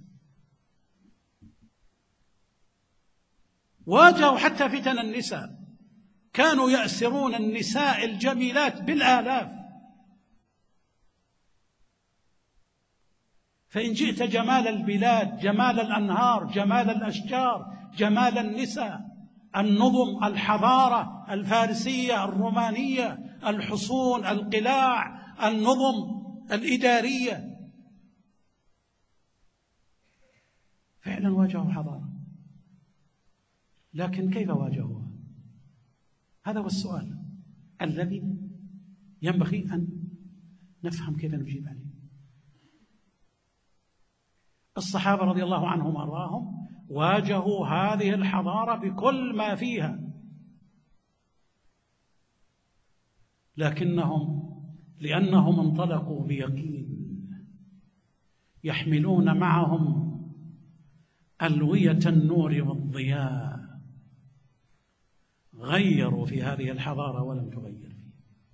واجهوا حتى فتن النساء، كانوا يأسرون النساء الجميلات بالآلاف. فإن جئت جمال البلاد، جمال الأنهار، جمال الأشجار، جمال النساء، النظم، الحضارة الفارسية، الرومانية، الحصون، القلاع، النظم الإدارية، فعلا واجهوا حضارة. لكن كيف واجهوها؟ هذا هو السؤال الذي ينبغي أن نفهم كيف نجيب عليه. الصحابة رضي الله عنهم وأرضاهم واجهوا هذه الحضارة بكل ما فيها، لكنهم لأنهم انطلقوا بيقين يحملون معهم ألوية النور والضياء، غيروا في هذه الحضارة ولم تغير فيه.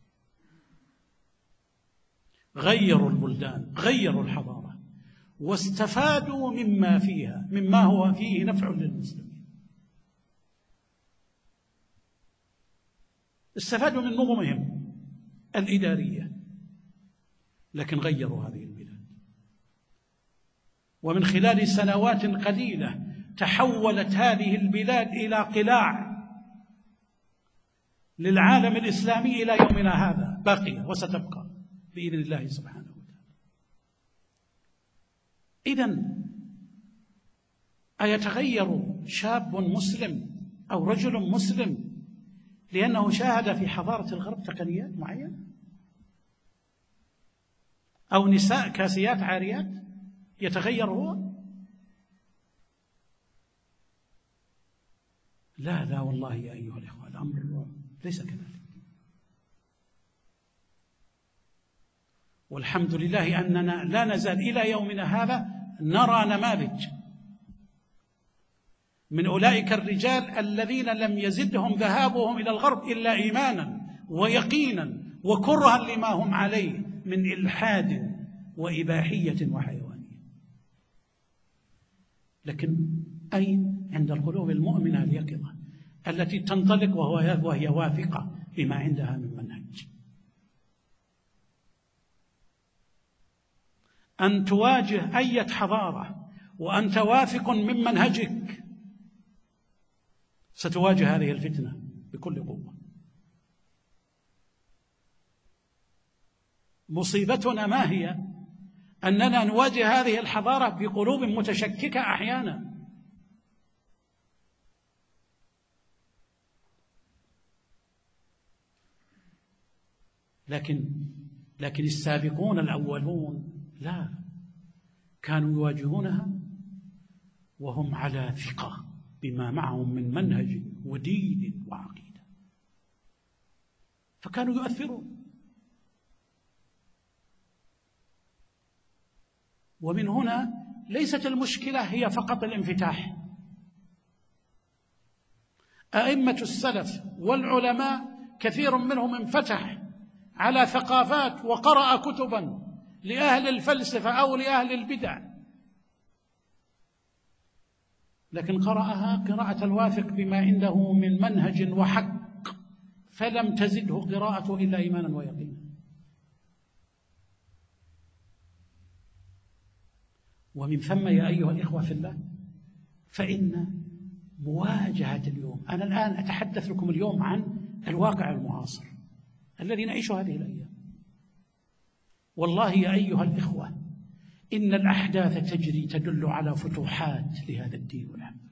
غيروا البلدان، غيروا الحضارة، واستفادوا مما فيها، مما هو فيه نفع للمسلمين. استفادوا من نظمهم الإدارية، لكن غيروا هذه البلاد. ومن خلال سنوات قليلة تحولت هذه البلاد إلى قلاع للعالم الإسلامي إلى يومنا هذا، باقية وستبقى بإذن الله سبحانه وتعالى. إذن أيتغير شاب مسلم أو رجل مسلم لأنه شاهد في حضارة الغرب تقنيات معينة؟ أو نساء كاسيات عاريات يتغير هو؟ لا لا والله يا أيها الإخوة، الأمر ليس كذلك. والحمد لله أننا لا نزال إلى يومنا هذا نرى نماذج من أولئك الرجال الذين لم يزدهم ذهابهم إلى الغرب إلا إيمانا ويقينا وكرها لما هم عليه من إلحاد وإباحية وحيوانية. لكن أين عند القلوب المؤمنة اليقظة التي تنطلق وهو وهي واثقة بما عندها من منهج؟ أن تواجه أي حضارة وأنت واثق من منهجك ستواجه هذه الفتنة بكل قوة. مصيبتنا ما هي؟ أننا نواجه هذه الحضارة بقلوب متشككة أحيانا. لكن لكن السابقون الأولون لا، كانوا يواجهونها وهم على ثقة بما معهم من منهج ودين وعقيدة، فكانوا يؤثرون. ومن هنا ليست المشكلة هي فقط الانفتاح. أئمة السلف والعلماء كثير منهم انفتح على ثقافات وقرأ كتبا لأهل الفلسفة أو لأهل البدع، لكن قرأها قراءة الواثق بما عنده من منهج وحق، فلم تزده قراءته إلا إيمانا ويقينا. ومن ثم يا أيها الإخوة في الله، فإن مواجهة اليوم، أنا الآن أتحدث لكم اليوم عن الواقع المعاصر الذي نعيشه هذه الأيام. والله يا أيها الإخوة إن الأحداث تجري تدل على فتوحات لهذا الدين والحمد.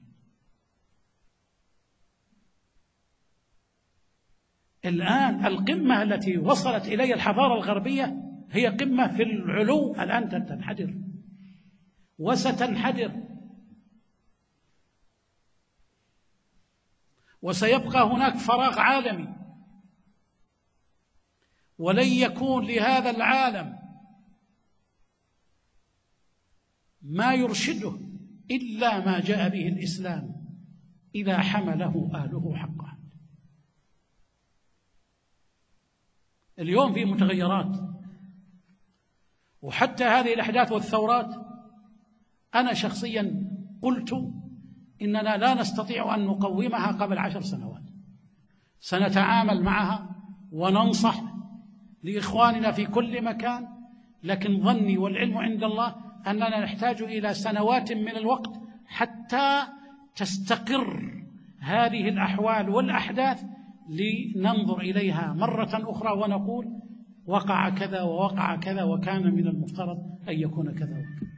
الآن القمة التي وصلت إليها الحضارة الغربية هي قمة في العلو، الآن تنحدر وستنحدر، وسيبقى هناك فراغ عالمي، ولن يكون لهذا العالم ما يرشده إلا ما جاء به الإسلام إذا حمله أهله حقه. اليوم في متغيرات، وحتى هذه الأحداث والثورات أنا شخصيا قلت إننا لا نستطيع أن نقومها قبل عشر سنوات. سنتعامل معها وننصح لإخواننا في كل مكان، لكن ظني والعلم عند الله أننا نحتاج إلى سنوات من الوقت حتى تستقر هذه الأحوال والأحداث، لننظر إليها مرة أخرى ونقول وقع كذا ووقع كذا وكان من المفترض أن يكون كذا وكذا.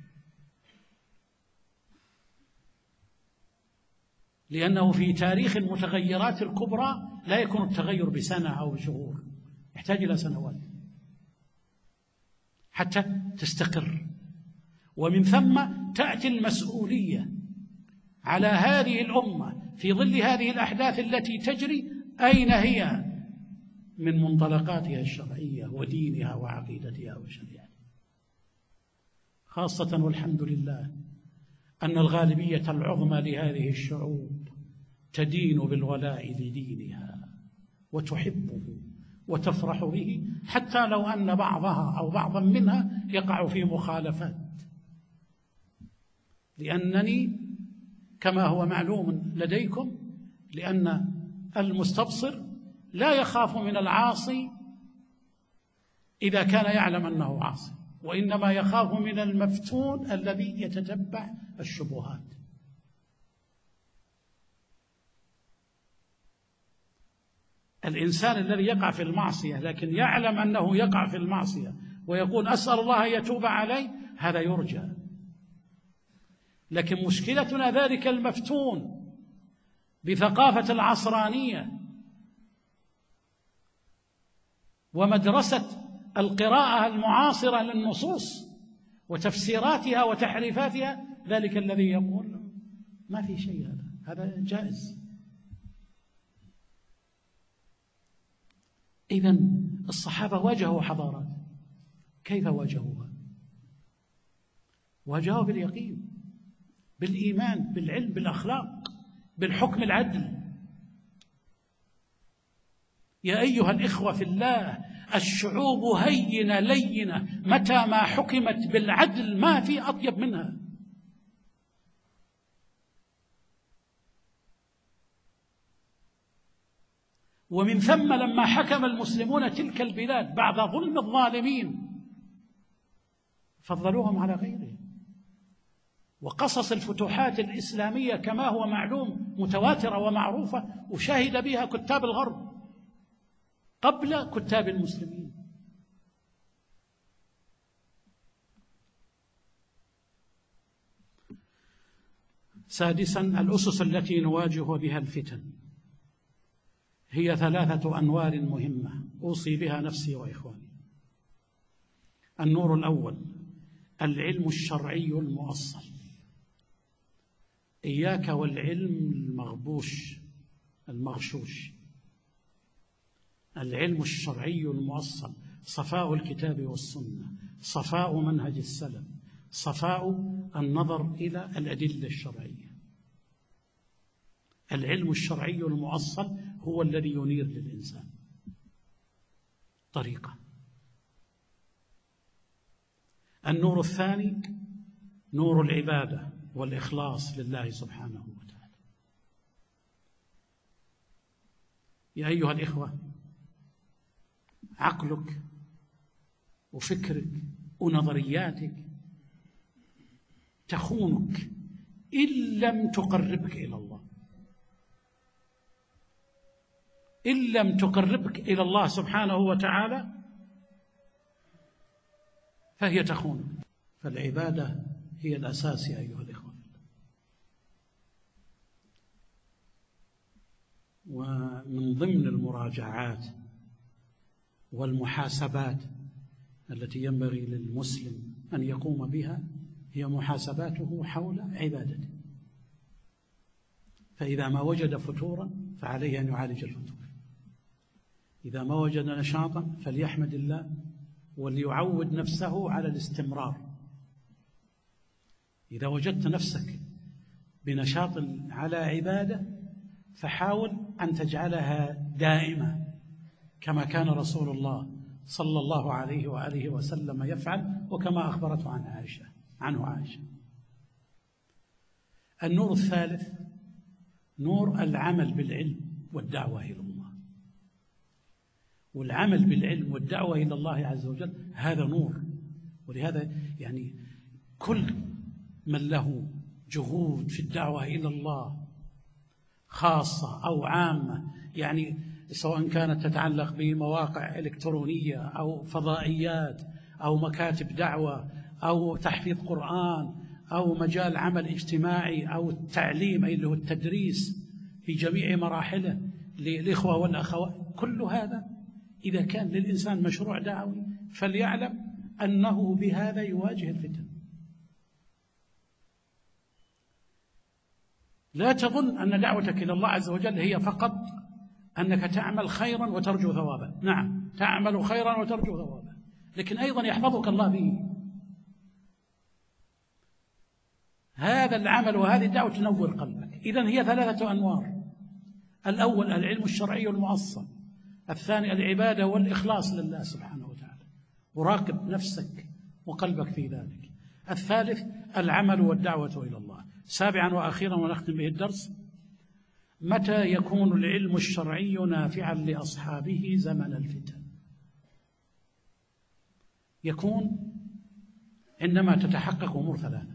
لأنه في تاريخ المتغيرات الكبرى لا يكون التغير بسنة أو بشهور، يحتاج إلى سنوات حتى تستقر. ومن ثم تأتي المسؤولية على هذه الأمة في ظل هذه الأحداث التي تجري، أين هي من منطلقاتها الشرعية ودينها وعقيدتها وشريعتها، خاصة والحمد لله أن الغالبية العظمى لهذه الشعوب تدين بالولاء لدينها وتحبه وتفرح به، حتى لو أن بعضها أو بعضا منها يقع في مخالفات. لأنني كما هو معلوم لديكم، لأن المستبصر لا يخاف من العاصي إذا كان يعلم أنه عاصي، وإنما يخاف من المفتون الذي يتتبع الشبهات. الإنسان الذي يقع في المعصية لكن يعلم أنه يقع في المعصية ويقول أسأل الله يتوب علي، هذا يرجى. لكن مشكلتنا ذلك المفتون بثقافة العصرانية ومدرسة القراءة المعاصرة للنصوص وتفسيراتها وتحريفاتها، ذلك الذي يقول ما في شيء، هذا هذا جائز. إذن الصحابة واجهوا حضارات، كيف واجهوها؟ واجهوا باليقين، بالإيمان، بالعلم، بالأخلاق، بالحكم العدل. يا أيها الإخوة في الله، الشعوب هينة لينة متى ما حكمت بالعدل ما في أطيب منها. ومن ثم لما حكم المسلمون تلك البلاد بعد ظلم الظالمين فضلوهم على غيرهم. وقصص الفتوحات الإسلامية كما هو معلوم متواترة ومعروفة، وشهد بها كتاب الغرب قبل كتاب المسلمين. سادسا، الأسس التي نواجه بها الفتن هي ثلاثة أنوار مهمة أوصي بها نفسي وإخواني. النور الأول العلم الشرعي المؤصل. إياك والعلم المغبوش المغشوش. العلم الشرعي المؤصل، صفاء الكتاب والسنة، صفاء منهج السلف، صفاء النظر إلى الأدلة الشرعية. العلم الشرعي المؤصل هو الذي ينير للإنسان طريقة. النور الثاني نور العبادة والإخلاص لله سبحانه وتعالى. يا أيها الإخوة، عقلك وفكرك ونظرياتك تخونك إن لم تقربك إلى الله، إن لم تقربك إلى الله سبحانه وتعالى فهي تخونك. فالعبادة هي الأساس يا أيها الإخوة. ومن ضمن المراجعات والمحاسبات التي ينبغي للمسلم أن يقوم بها هي محاسباته حول عبادته. فإذا ما وجد فتورا فعليه أن يعالج الفتور، إذا ما وجد نشاطا فليحمد الله وليعود نفسه على الاستمرار. إذا وجدت نفسك بنشاط على عبادة فحاول أن تجعلها دائمة كما كان رسول الله صلى الله عليه وآله وسلم يفعل، وكما أخبرته عن عائشة عنه عائشة. النور الثالث نور العمل بالعلم والدعوة إلى الله. والعمل بالعلم والدعوة إلى الله عز وجل هذا نور. ولهذا يعني كل من له جهود في الدعوة إلى الله خاصة أو عامة، يعني سواء كانت تتعلق بمواقع إلكترونية أو فضائيات أو مكاتب دعوة أو تحفيظ قرآن أو مجال عمل اجتماعي أو التعليم أي اللي هو التدريس في جميع مراحله للإخوة والأخوات، كل هذا إذا كان للإنسان مشروع دعوي فليعلم أنه بهذا يواجه الفتن. لا تظن أن دعوتك إلى الله عز وجل هي فقط أنك تعمل خيرا وترجو ثوابا. نعم، تعمل خيرا وترجو ثوابا، لكن أيضا يحفظك الله به. هذا العمل وهذه الدعوة تنور قلبك. إذن هي ثلاثة أنوار: الأول العلم الشرعي المؤصل، الثاني العبادة والإخلاص لله سبحانه وتعالى، وراقب نفسك وقلبك في ذلك، الثالث العمل والدعوة إلى الله. سابعا وأخيرا ونختم به الدرس: متى يكون العلم الشرعي نافعا لأصحابه زمن الفتن؟ يكون عندما تتحقق أمور ثلاثة: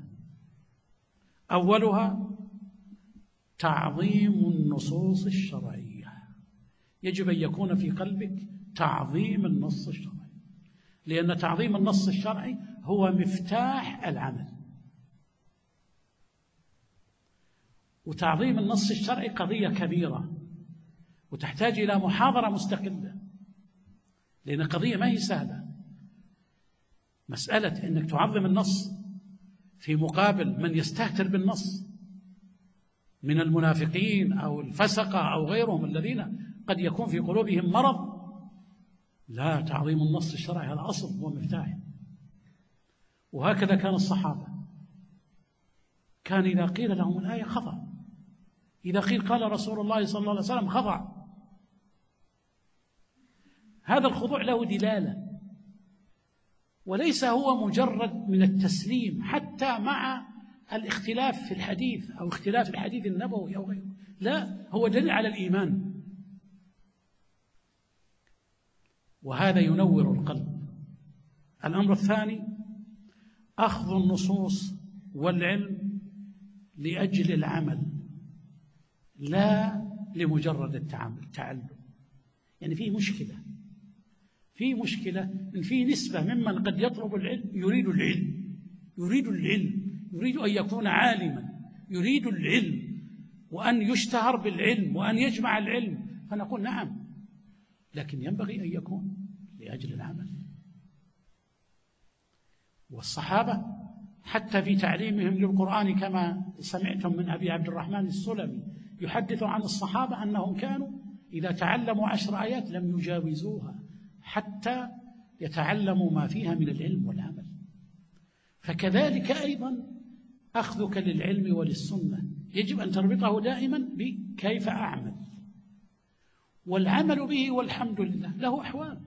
أولها تعظيم النصوص الشرعية. يجب أن يكون في قلبك تعظيم النص الشرعي، لأن تعظيم النص الشرعي هو مفتاح العمل. وتعظيم النص الشرعي قضية كبيرة وتحتاج إلى محاضرة مستقلة، لأن قضية ما هي سهلة. مسألة أنك تعظم النص في مقابل من يستهتر بالنص من المنافقين أو الفسقة أو غيرهم الذين قد يكون في قلوبهم مرض، لا، تعظيم النص الشرعي هذا أصل ومفتاح. وهكذا كان الصحابة، كان إذا قيل لهم الآية خضع، إذا قيل قال رسول الله صلى الله عليه وسلم خضع. هذا الخضوع له دلالة، وليس هو مجرد من التسليم حتى مع الاختلاف في الحديث أو اختلاف الحديث النبوي أو غيره، لا، هو دليل على الإيمان، وهذا ينور القلب. الأمر الثاني أخذ النصوص والعلم لأجل العمل لا لمجرد التعلم. يعني في مشكلة في مشكلة إن في نسبة ممن قد يطلب العلم يريد العلم يريد العلم يريد أن يكون عالما، يريد العلم وأن يشتهر بالعلم وأن يجمع العلم، فنقول نعم، لكن ينبغي أن يكون لأجل العمل. والصحابة حتى في تعليمهم للقرآن كما سمعتم من أبي عبد الرحمن السلمي يحدث عن الصحابة أنهم كانوا إذا تعلموا عشر آيات لم يجاوزوها حتى يتعلموا ما فيها من العلم والعمل. فكذلك أيضا أخذك للعلم وللسنة يجب أن تربطه دائما بكيف أعمل، والعمل به والحمد لله له أحوال.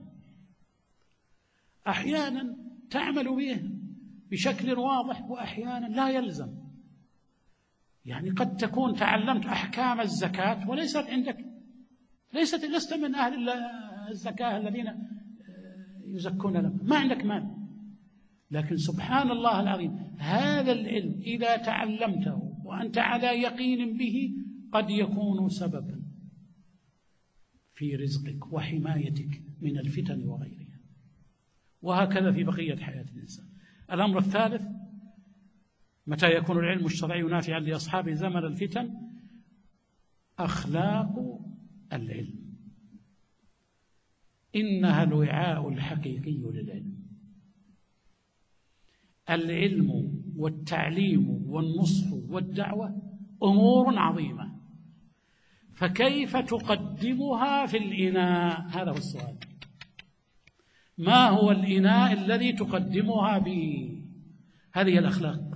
أحيانا تعمل به بشكل واضح وأحيانا لا يلزم. يعني قد تكون تعلمت أحكام الزكاة وليست عندك، ليست لست من أهل الزكاة الذين يزكون لهم، ما عندك مال، لكن سبحان الله العظيم هذا العلم إذا تعلمته وأنت على يقين به قد يكون سببا في رزقك وحمايتك من الفتن وغيرها، وهكذا في بقية حياة الإنسان. الأمر الثالث متى يكون العلم الشرعي نافعا لأصحاب زمن الفتن؟ أخلاق العلم، إنها الوعاء الحقيقي للعلم. العلم والتعليم والنصح والدعوة أمور عظيمة، فكيف تقدمها في الإناء؟ هذا هو السؤال. ما هو الإناء الذي تقدمها به؟ هذه الأخلاق،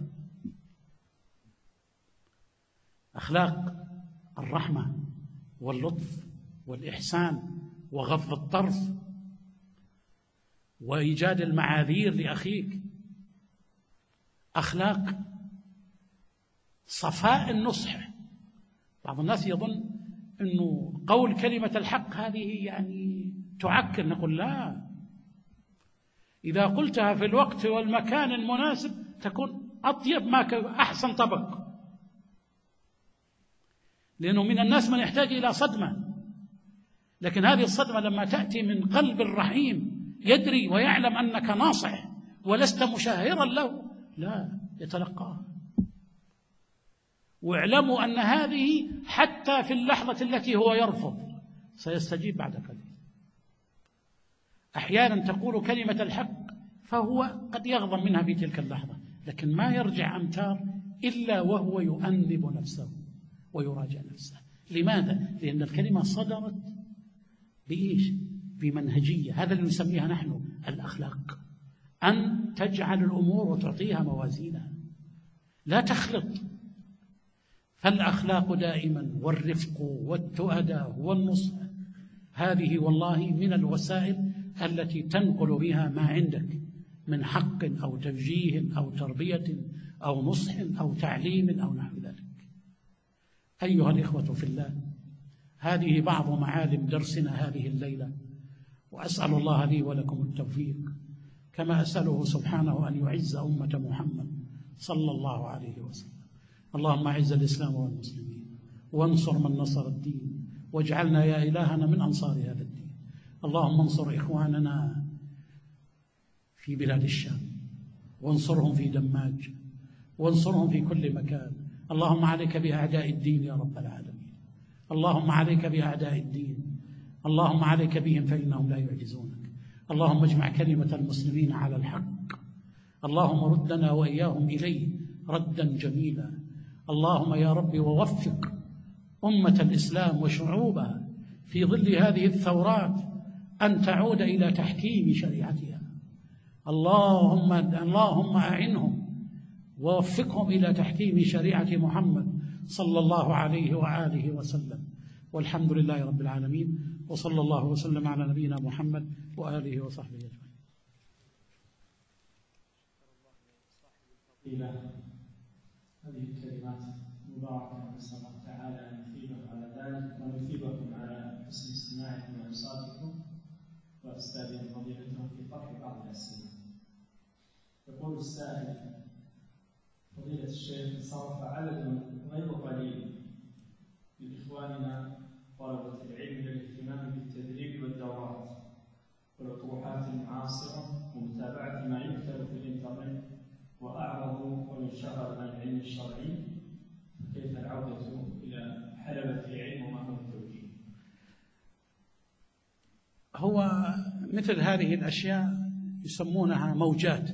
أخلاق الرحمة واللطف والإحسان وغض الطرف وإيجاد المعاذير لأخيك، أخلاق صفاء النصح. بعض الناس يظن أنه قول كلمة الحق هذه يعني تعكر، نقول لا، إذا قلتها في الوقت والمكان المناسب تكون أطيب ما أحسن طبق، لأنه من الناس من يحتاج إلى صدمة، لكن هذه الصدمة لما تأتي من قلب رحيم يدري ويعلم أنك ناصح ولست مشاهرا له، لا، يتلقاها. واعلموا أن هذه حتى في اللحظة التي هو يرفض سيستجيب بعد قليل. أحيانا تقول كلمة الحق فهو قد يغضب منها في تلك اللحظة، لكن ما يرجع أمتار إلا وهو يؤنب نفسه ويراجع نفسه. لماذا؟ لأن الكلمة صدرت بإيش؟ بمنهجية. هذا اللي نسميها نحن الأخلاق، أن تجعل الأمور وتعطيها موازينها، لا تخلط. فالأخلاق دائما والرفق والتؤدى والنصح هذه والله من الوسائل التي تنقل بها ما عندك من حق أو توجيه أو تربية أو نصح أو تعليم أو نحو ذلك. أيها الإخوة في الله، هذه بعض معالم درسنا هذه الليلة، وأسأل الله لي ولكم التوفيق، كما أسأله سبحانه أن يعز أمة محمد صلى الله عليه وسلم. اللهم أعز الإسلام والمسلمين وانصر من نصر الدين، واجعلنا يا إلهنا من أنصار هذا الدين. اللهم انصر إخواننا في بلاد الشام، وانصرهم في دماج، وانصرهم في كل مكان، اللهم عليك بأعداء الدين يا رب العالمين، اللهم عليك بأعداء الدين، اللهم عليك بهم فإنهم لا يعجزونك. اللهم اجمع كلمة المسلمين على الحق، اللهم ردنا وإياهم إليه ردا جميلا. اللهم يا رب ووفق أمة الإسلام وشعوبها في ظل هذه الثورات أن تعود إلى تحكيم شريعتها. اللهم اللهم أعنهم ووفقهم إلى تحكيم شريعة محمد صلى الله عليه وآله وسلم. والحمد لله رب العالمين، وصلى الله وسلم على نبينا محمد وآله وصحبه أجمعين. هذه الكلمات مباركة، نسأل الله تعالى أن يثيبكم على ذلك وأن يثيبكم على حسن استماعكم وإنصاتكم وأستاذن فضيلتهم في طرح بعض الأسئلة. يقول السائل: فضيلة الشيخ، صرف عدد غير قليل من إخواننا طلبة العلم للاهتمام بالتدريب والدورات والأطروحات المعاصرة ومتابعة ما يكتب في الإنترنت، وأعرضوا وانشغلوا عن العلم الشرعي، فكيف العودة إلى حلبة العلم وما هو التوجيه؟ هو مثل هذه الأشياء يسمونها موجات،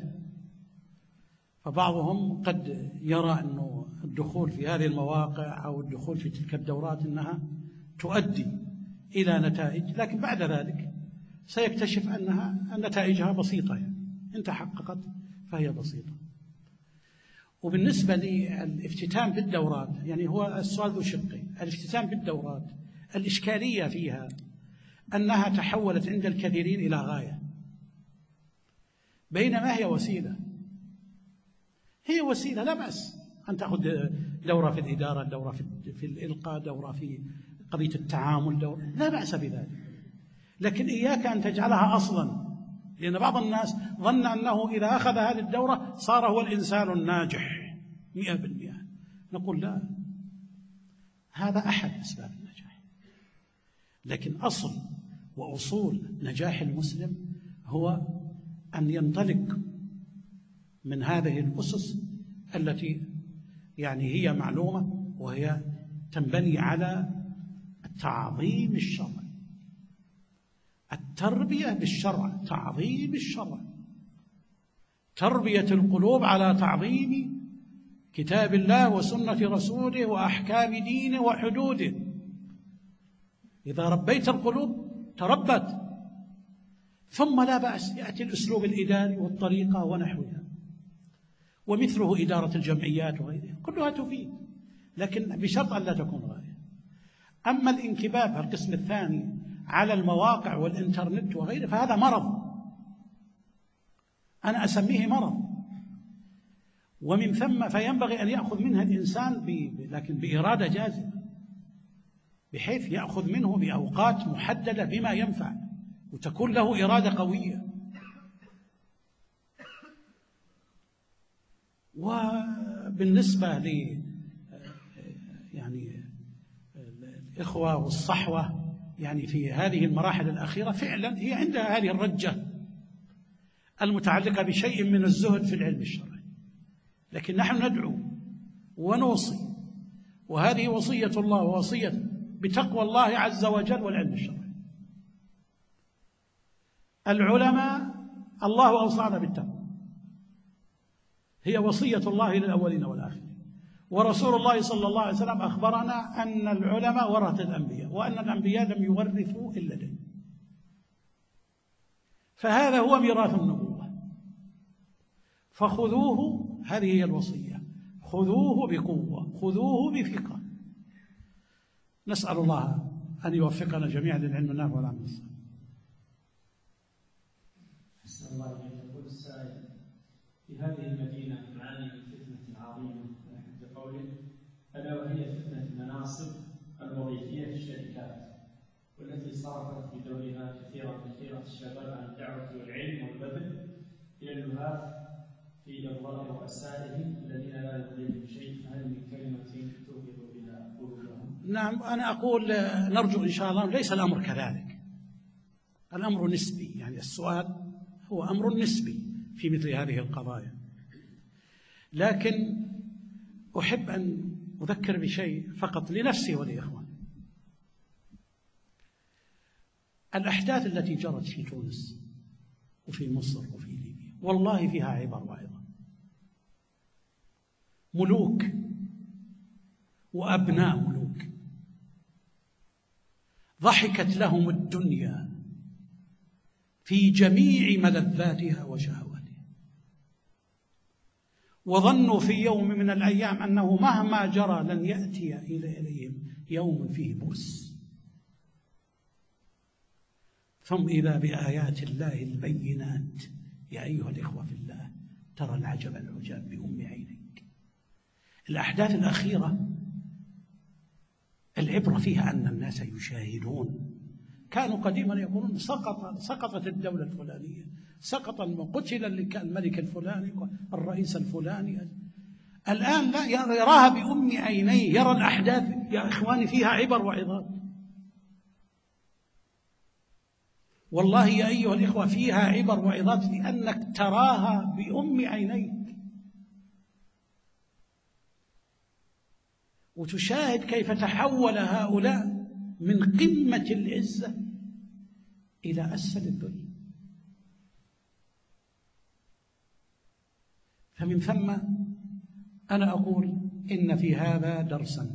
فبعضهم قد يرى أنه الدخول في هذه المواقع أو الدخول في تلك الدورات أنها تؤدي إلى نتائج، لكن بعد ذلك سيكتشف أنها نتائجها بسيطة، يعني إن تحققت فهي بسيطة. وبالنسبة للافتتان بالدورات، يعني هو السؤال ذو شقين. الافتتان بالدورات الإشكالية فيها أنها تحولت عند الكثيرين إلى غاية، بينما هي وسيلة. هي وسيلة، لا بأس أن تأخذ دورة في الإدارة، دورة في الإلقاء، دورة في قضية التعامل، دورة، لا بأس بذلك، لكن إياك أن تجعلها أصلا، لأن بعض الناس ظن أنه إذا أخذ هذه الدورة صار هو الإنسان الناجح مئة بالمئة. نقول لا، هذا أحد أسباب النجاح، لكن أصل وأصول نجاح المسلم هو أن ينطلق من هذه الأسس التي يعني هي معلومة، وهي تنبني على التعظيم الشرعي، التربية بالشرع، تعظيم الشرع، تربية القلوب على تعظيم كتاب الله وسنة رسوله وأحكام دينه وحدوده. إذا ربيت القلوب تربت، ثم لا بأس يأتي الأسلوب الإداري والطريقة ونحوها، ومثله إدارة الجمعيات وغيرها، كلها تفيد، لكن بشرط أن لا تكون غاية. أما الانكباب القسم الثاني على المواقع والإنترنت وغيره فهذا مرض، أنا أسميه مرض، ومن ثم فينبغي أن يأخذ منها الإنسان ب... لكن بإرادة جازمة، بحيث يأخذ منه بأوقات محددة بما ينفع، وتكون له إرادة قوية. وبالنسبة ل يعني الإخوة والصحوة يعني في هذه المراحل الأخيرة فعلا هي عندها هذه الرجة المتعلقة بشيء من الزهد في العلم الشرعي، لكن نحن ندعو ونوصي، وهذه وصية الله ووصية بتقوى الله عز وجل والعلم الشرعي. العلماء الله أوصانا بالتقوى، هي وصية الله للأولين والآخرين، ورسول الله صلى الله عليه وسلم أخبرنا أن العلماء ورثة الأنبياء، وأن الأنبياء لم يورثوا إلا دين، فهذا هو ميراث النبوة، فخذوه، هذه هي الوصية، خذوه بقوة، خذوه بثقة. نسأل الله أن يوفقنا جميعا للعلم النافع والعمل الصالح. أسأل الله أن يقول السائل: في هذه المدينة نعاني من فتنة عظيمة بقوله، ألا وهي فتنة المناصب الوظيفية في الشركات، والتي صرفت بدورها كثيرا من خيرة الشباب عن الدعوة والعلم والبذل إلى اللهاف في إرضاء رؤسائهم الذين لا يرضيهم شيء، فهل من كلمة توقظ بها قلوبهم؟ نعم، أنا أقول نرجو إن شاء الله ليس الأمر كذلك، الأمر نسبي، يعني السؤال هو أمر نسبي في مثل هذه القضايا، لكن أحب أن أذكر بشيء فقط لنفسي ولإخواني. الأحداث التي جرت في تونس وفي مصر وفي ليبيا والله فيها عبر وعظة. ملوك وأبناء ملوك ضحكت لهم الدنيا في جميع ملذاتها وشهواتها، وظنوا في يوم من الأيام أنه مهما جرى لن يأتي إليهم يوم فيه بؤس، ثم إذا بآيات الله البينات. يا أيها الإخوة في الله، ترى العجب العجاب بأم عينيك. الأحداث الأخيرة العبرة فيها أن الناس يشاهدون. كانوا قديما يقولون سقط سقطت الدولة الفلانية، سقط قتل الملك الفلاني الرئيس الفلاني. الآن لا، يراها بأم عينيه، يرى الأحداث يا إخواني فيها عبر وعظات. والله يا أيها الإخوة فيها عبر وعظات لأنك تراها بأم عينيك، وتشاهد كيف تحول هؤلاء من قمة العزة إلى أسفل الذل. فمن ثم أنا أقول إن في هذا درسا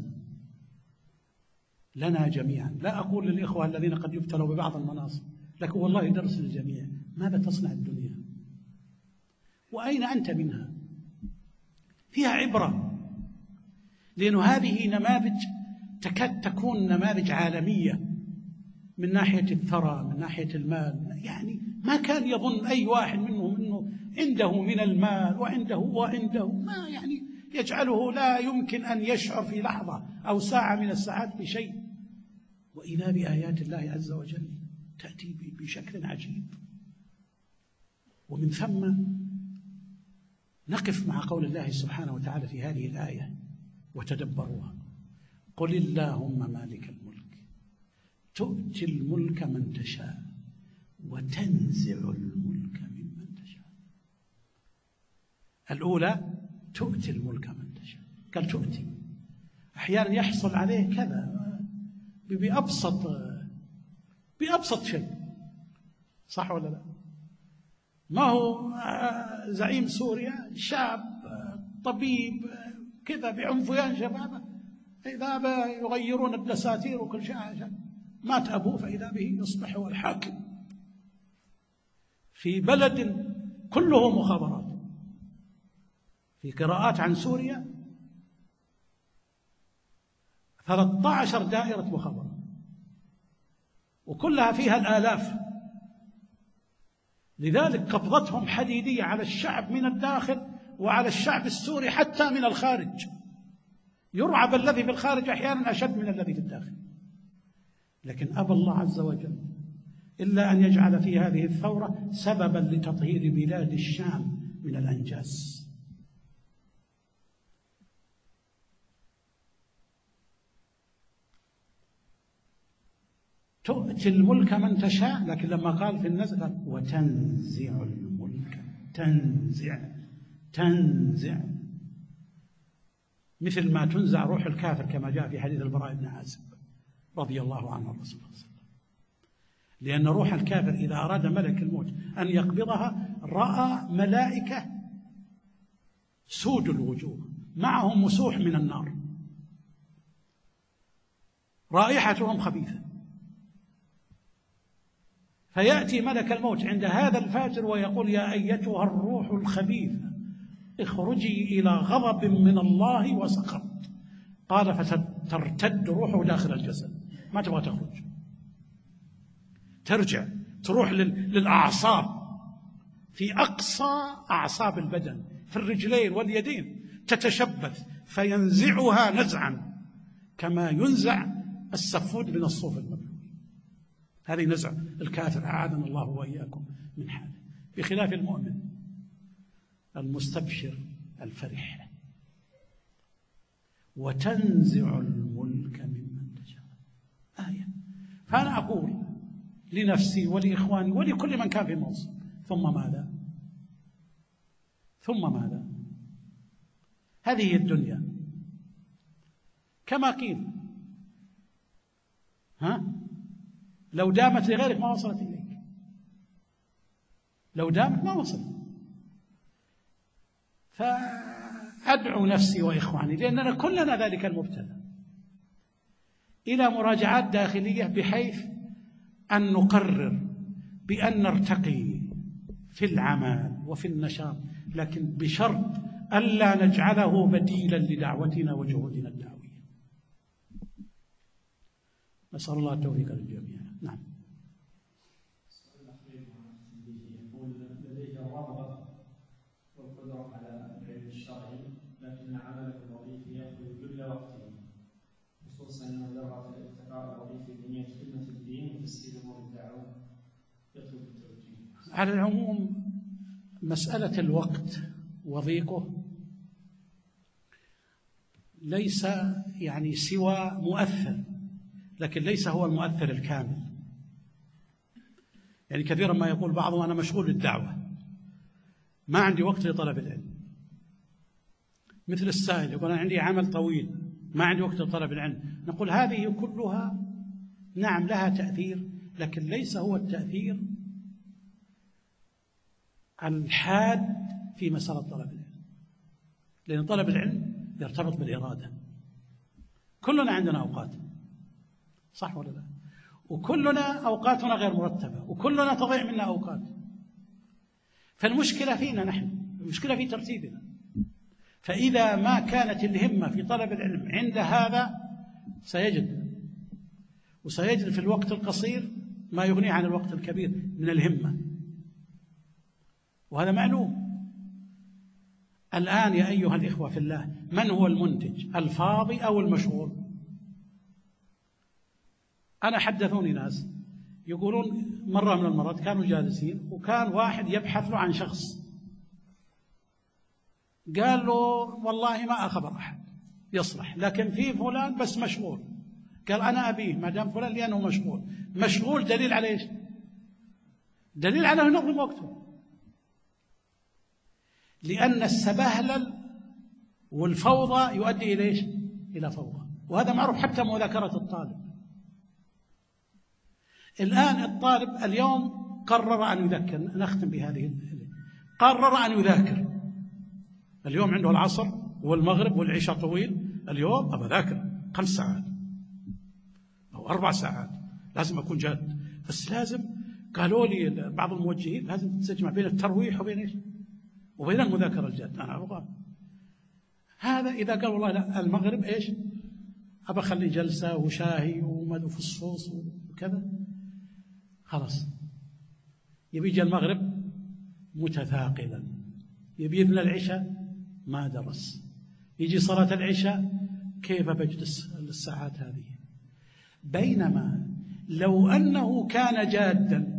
لنا جميعا. لا أقول للإخوة الذين قد يبتلوا ببعض المناصب، لكن والله درس للجميع. ماذا تصنع الدنيا؟ وأين أنت منها؟ فيها عبرة، لأن هذه نماذج تكاد تكون نماذج عالمية من ناحية الثرى، من ناحية المال. يعني ما كان يظن أي واحد منهم أنه عنده من المال وعنده وعنده ما يعني يجعله لا يمكن أن يشعر في لحظة أو ساعة من الساعات بشيء. وإذا بآيات الله عز وجل تأتي بشكل عجيب. ومن ثم نقف مع قول الله سبحانه وتعالى في هذه الآية وتدبروها: قل اللهم مالك الملك تؤتي الملك من تشاء وتنزع الملك ممن تشاء. الأولى تؤتي الملك من تشاء، قال تؤتي. أحيانا يحصل عليه كذا بأبسط بأبسط شيء، صح ولا لا؟ ما هو زعيم سوريا شاب طبيب كذا بعنفوان شبابه، إذا به يغيرون الدساتير وكل شيء عشان مات أبوه فإذا به يصبح هو الحاكم في بلد كله مخابرات. في قراءات عن سوريا ثلاثة عشر دائرة مخابرات وكلها فيها الآلاف. لذلك قبضتهم حديدية على الشعب من الداخل وعلى الشعب السوري حتى من الخارج. يرعب الذي في الخارج أحيانا أشد من الذي في الداخل. لكن أبى الله عز وجل إلا أن يجعل في هذه الثورة سببا لتطهير بلاد الشام من الأنجاس. تؤتي الملك من تشاء، لكن لما قال في النزل قال وتنزع الملك. تنزع تنزع مثل ما تنزع روح الكافر كما جاء في حديث البراء بن عازب رضي الله عنه الرسول صلى الله عليه وسلم. لأن روح الكافر إذا أراد ملك الموت أن يقبضها رأى ملائكة سود الوجوه معهم مسوح من النار رائحتهم خبيثة، فيأتي ملك الموت عند هذا الفاجر ويقول يا أيتها الروح الخبيثة اخرجي إلى غضب من الله وسخط. قال فترتد روحه داخل الجسد، ما تبغى تخرج، ترجع تروح للأعصاب في أقصى أعصاب البدن في الرجلين واليدين، تتشبث فينزعها نزعا كما ينزع السفود من الصوف المبلول. هذه نزع الكافر، أعاذنا الله وإياكم من حاله. بخلاف المؤمن المستبشر الفرح. وتنزع الملك ممن تشاء آية. فأنا أقول لنفسي ولإخواني ولكل من كان في منصب ثم ماذا؟ ثم ماذا؟ هذه الدنيا كما قيل. ها؟ لو دامت لغيرك ما وصلت إليك، لو دامت ما وصلت. فأدعو نفسي وإخواني، لأننا كلنا ذلك المبتلى، إلى مراجعات داخلية بحيث أن نقرر بأن نرتقي في العمل وفي النشاط، لكن بشرط ألا نجعله بديلا لدعوتنا وجهودنا الدعوية. نسأل الله التوفيق للجميع. نعم. السؤال الأخير يقول لديه الرغبة والقدرة على العلم الشرعي، لكن عمله الوظيفي يأخذ كل وقته، خصوصا أنه درس الارتقاء الوظيفي بنية خدمة الدين وتسهيل أمور الدعوة، يطلب التوجيه. على العموم مسألة الوقت وضيقه ليس يعني سوى مؤثر، لكن ليس هو المؤثر الكامل. يعني كثيرا ما يقول بعضهم أنا مشغول بالدعوة، ما عندي وقت لطلب العلم. مثل السائل يقول أنا عندي عمل طويل، ما عندي وقت لطلب العلم. نقول هذه كلها نعم لها تأثير، لكن ليس هو التأثير الحاد في مسألة طلب العلم، لأن طلب العلم يرتبط بالإرادة. كلنا عندنا أوقات، صح ولا لا؟ وكلنا أوقاتنا غير مرتبة، وكلنا تضيع منا أوقات. فالمشكلة فينا نحن، المشكلة في ترتيبنا. فإذا ما كانت الهمة في طلب العلم عند هذا سيجد وسيجد في الوقت القصير ما يغنيه عن الوقت الكبير من الهمة، وهذا معلوم. الآن يا أيها الإخوة في الله، من هو المنتج، الفاضي أو المشغول؟ أنا حدثوني ناس يقولون مرة من المرات كانوا جالسين وكان واحد يبحث له عن شخص، قال له والله ما أخبر أحد يصلح، لكن في فلان بس مشغول. قال أنا أبيه ما دام فلان لأنه مشغول. مشغول دليل على إيش؟ دليل على أنه ينظم وقته. لأن السبهلل والفوضى يؤدي إلى إيش؟ إلى فوضى، وهذا معروف حتى مذاكرة الطالب. الآن الطالب اليوم قرر أن يذاكر، نختم بهذه، قرر أن يذاكر اليوم، عنده العصر والمغرب والعشاء طويل، اليوم أبى أذاكر خمس ساعات أو أربع ساعات، لازم أكون جاد. بس لازم، قالوا لي بعض الموجهين لازم تجمع بين الترويح وبين إيش؟ وبين المذاكرة الجاد. أنا أبغى هذا. إذا قال والله لا المغرب إيش؟ أبى أخلي جلسة وشاهي وفصوص وكذا، خلاص يبي يجي المغرب متثاقلا، يبي يبنى العشاء ما درس، يجي صلاة العشاء كيف بجلس الساعات هذه. بينما لو أنه كان جادا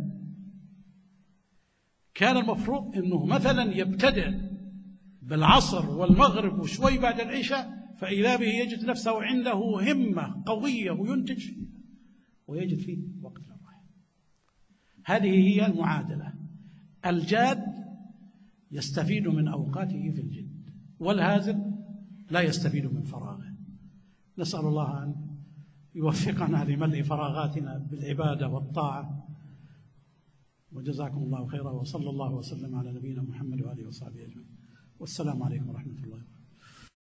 كان المفروض أنه مثلا يبتدئ بالعصر والمغرب وشوي بعد العشاء، فإذا به يجد نفسه عنده همة قوية وينتج فيها ويجد فيه وقت للراحة. هذه هي المعادلة. الجاد يستفيد من أوقاته في الجد، والهازل لا يستفيد من فراغه. نسأل الله أن يوفقنا لملء فراغاتنا بالعبادة والطاعة. وجزاكم الله خيرا، وصلى الله وسلم على نبينا محمد وآله وصحبه أجمعين، والسلام عليكم ورحمة الله وبركاته.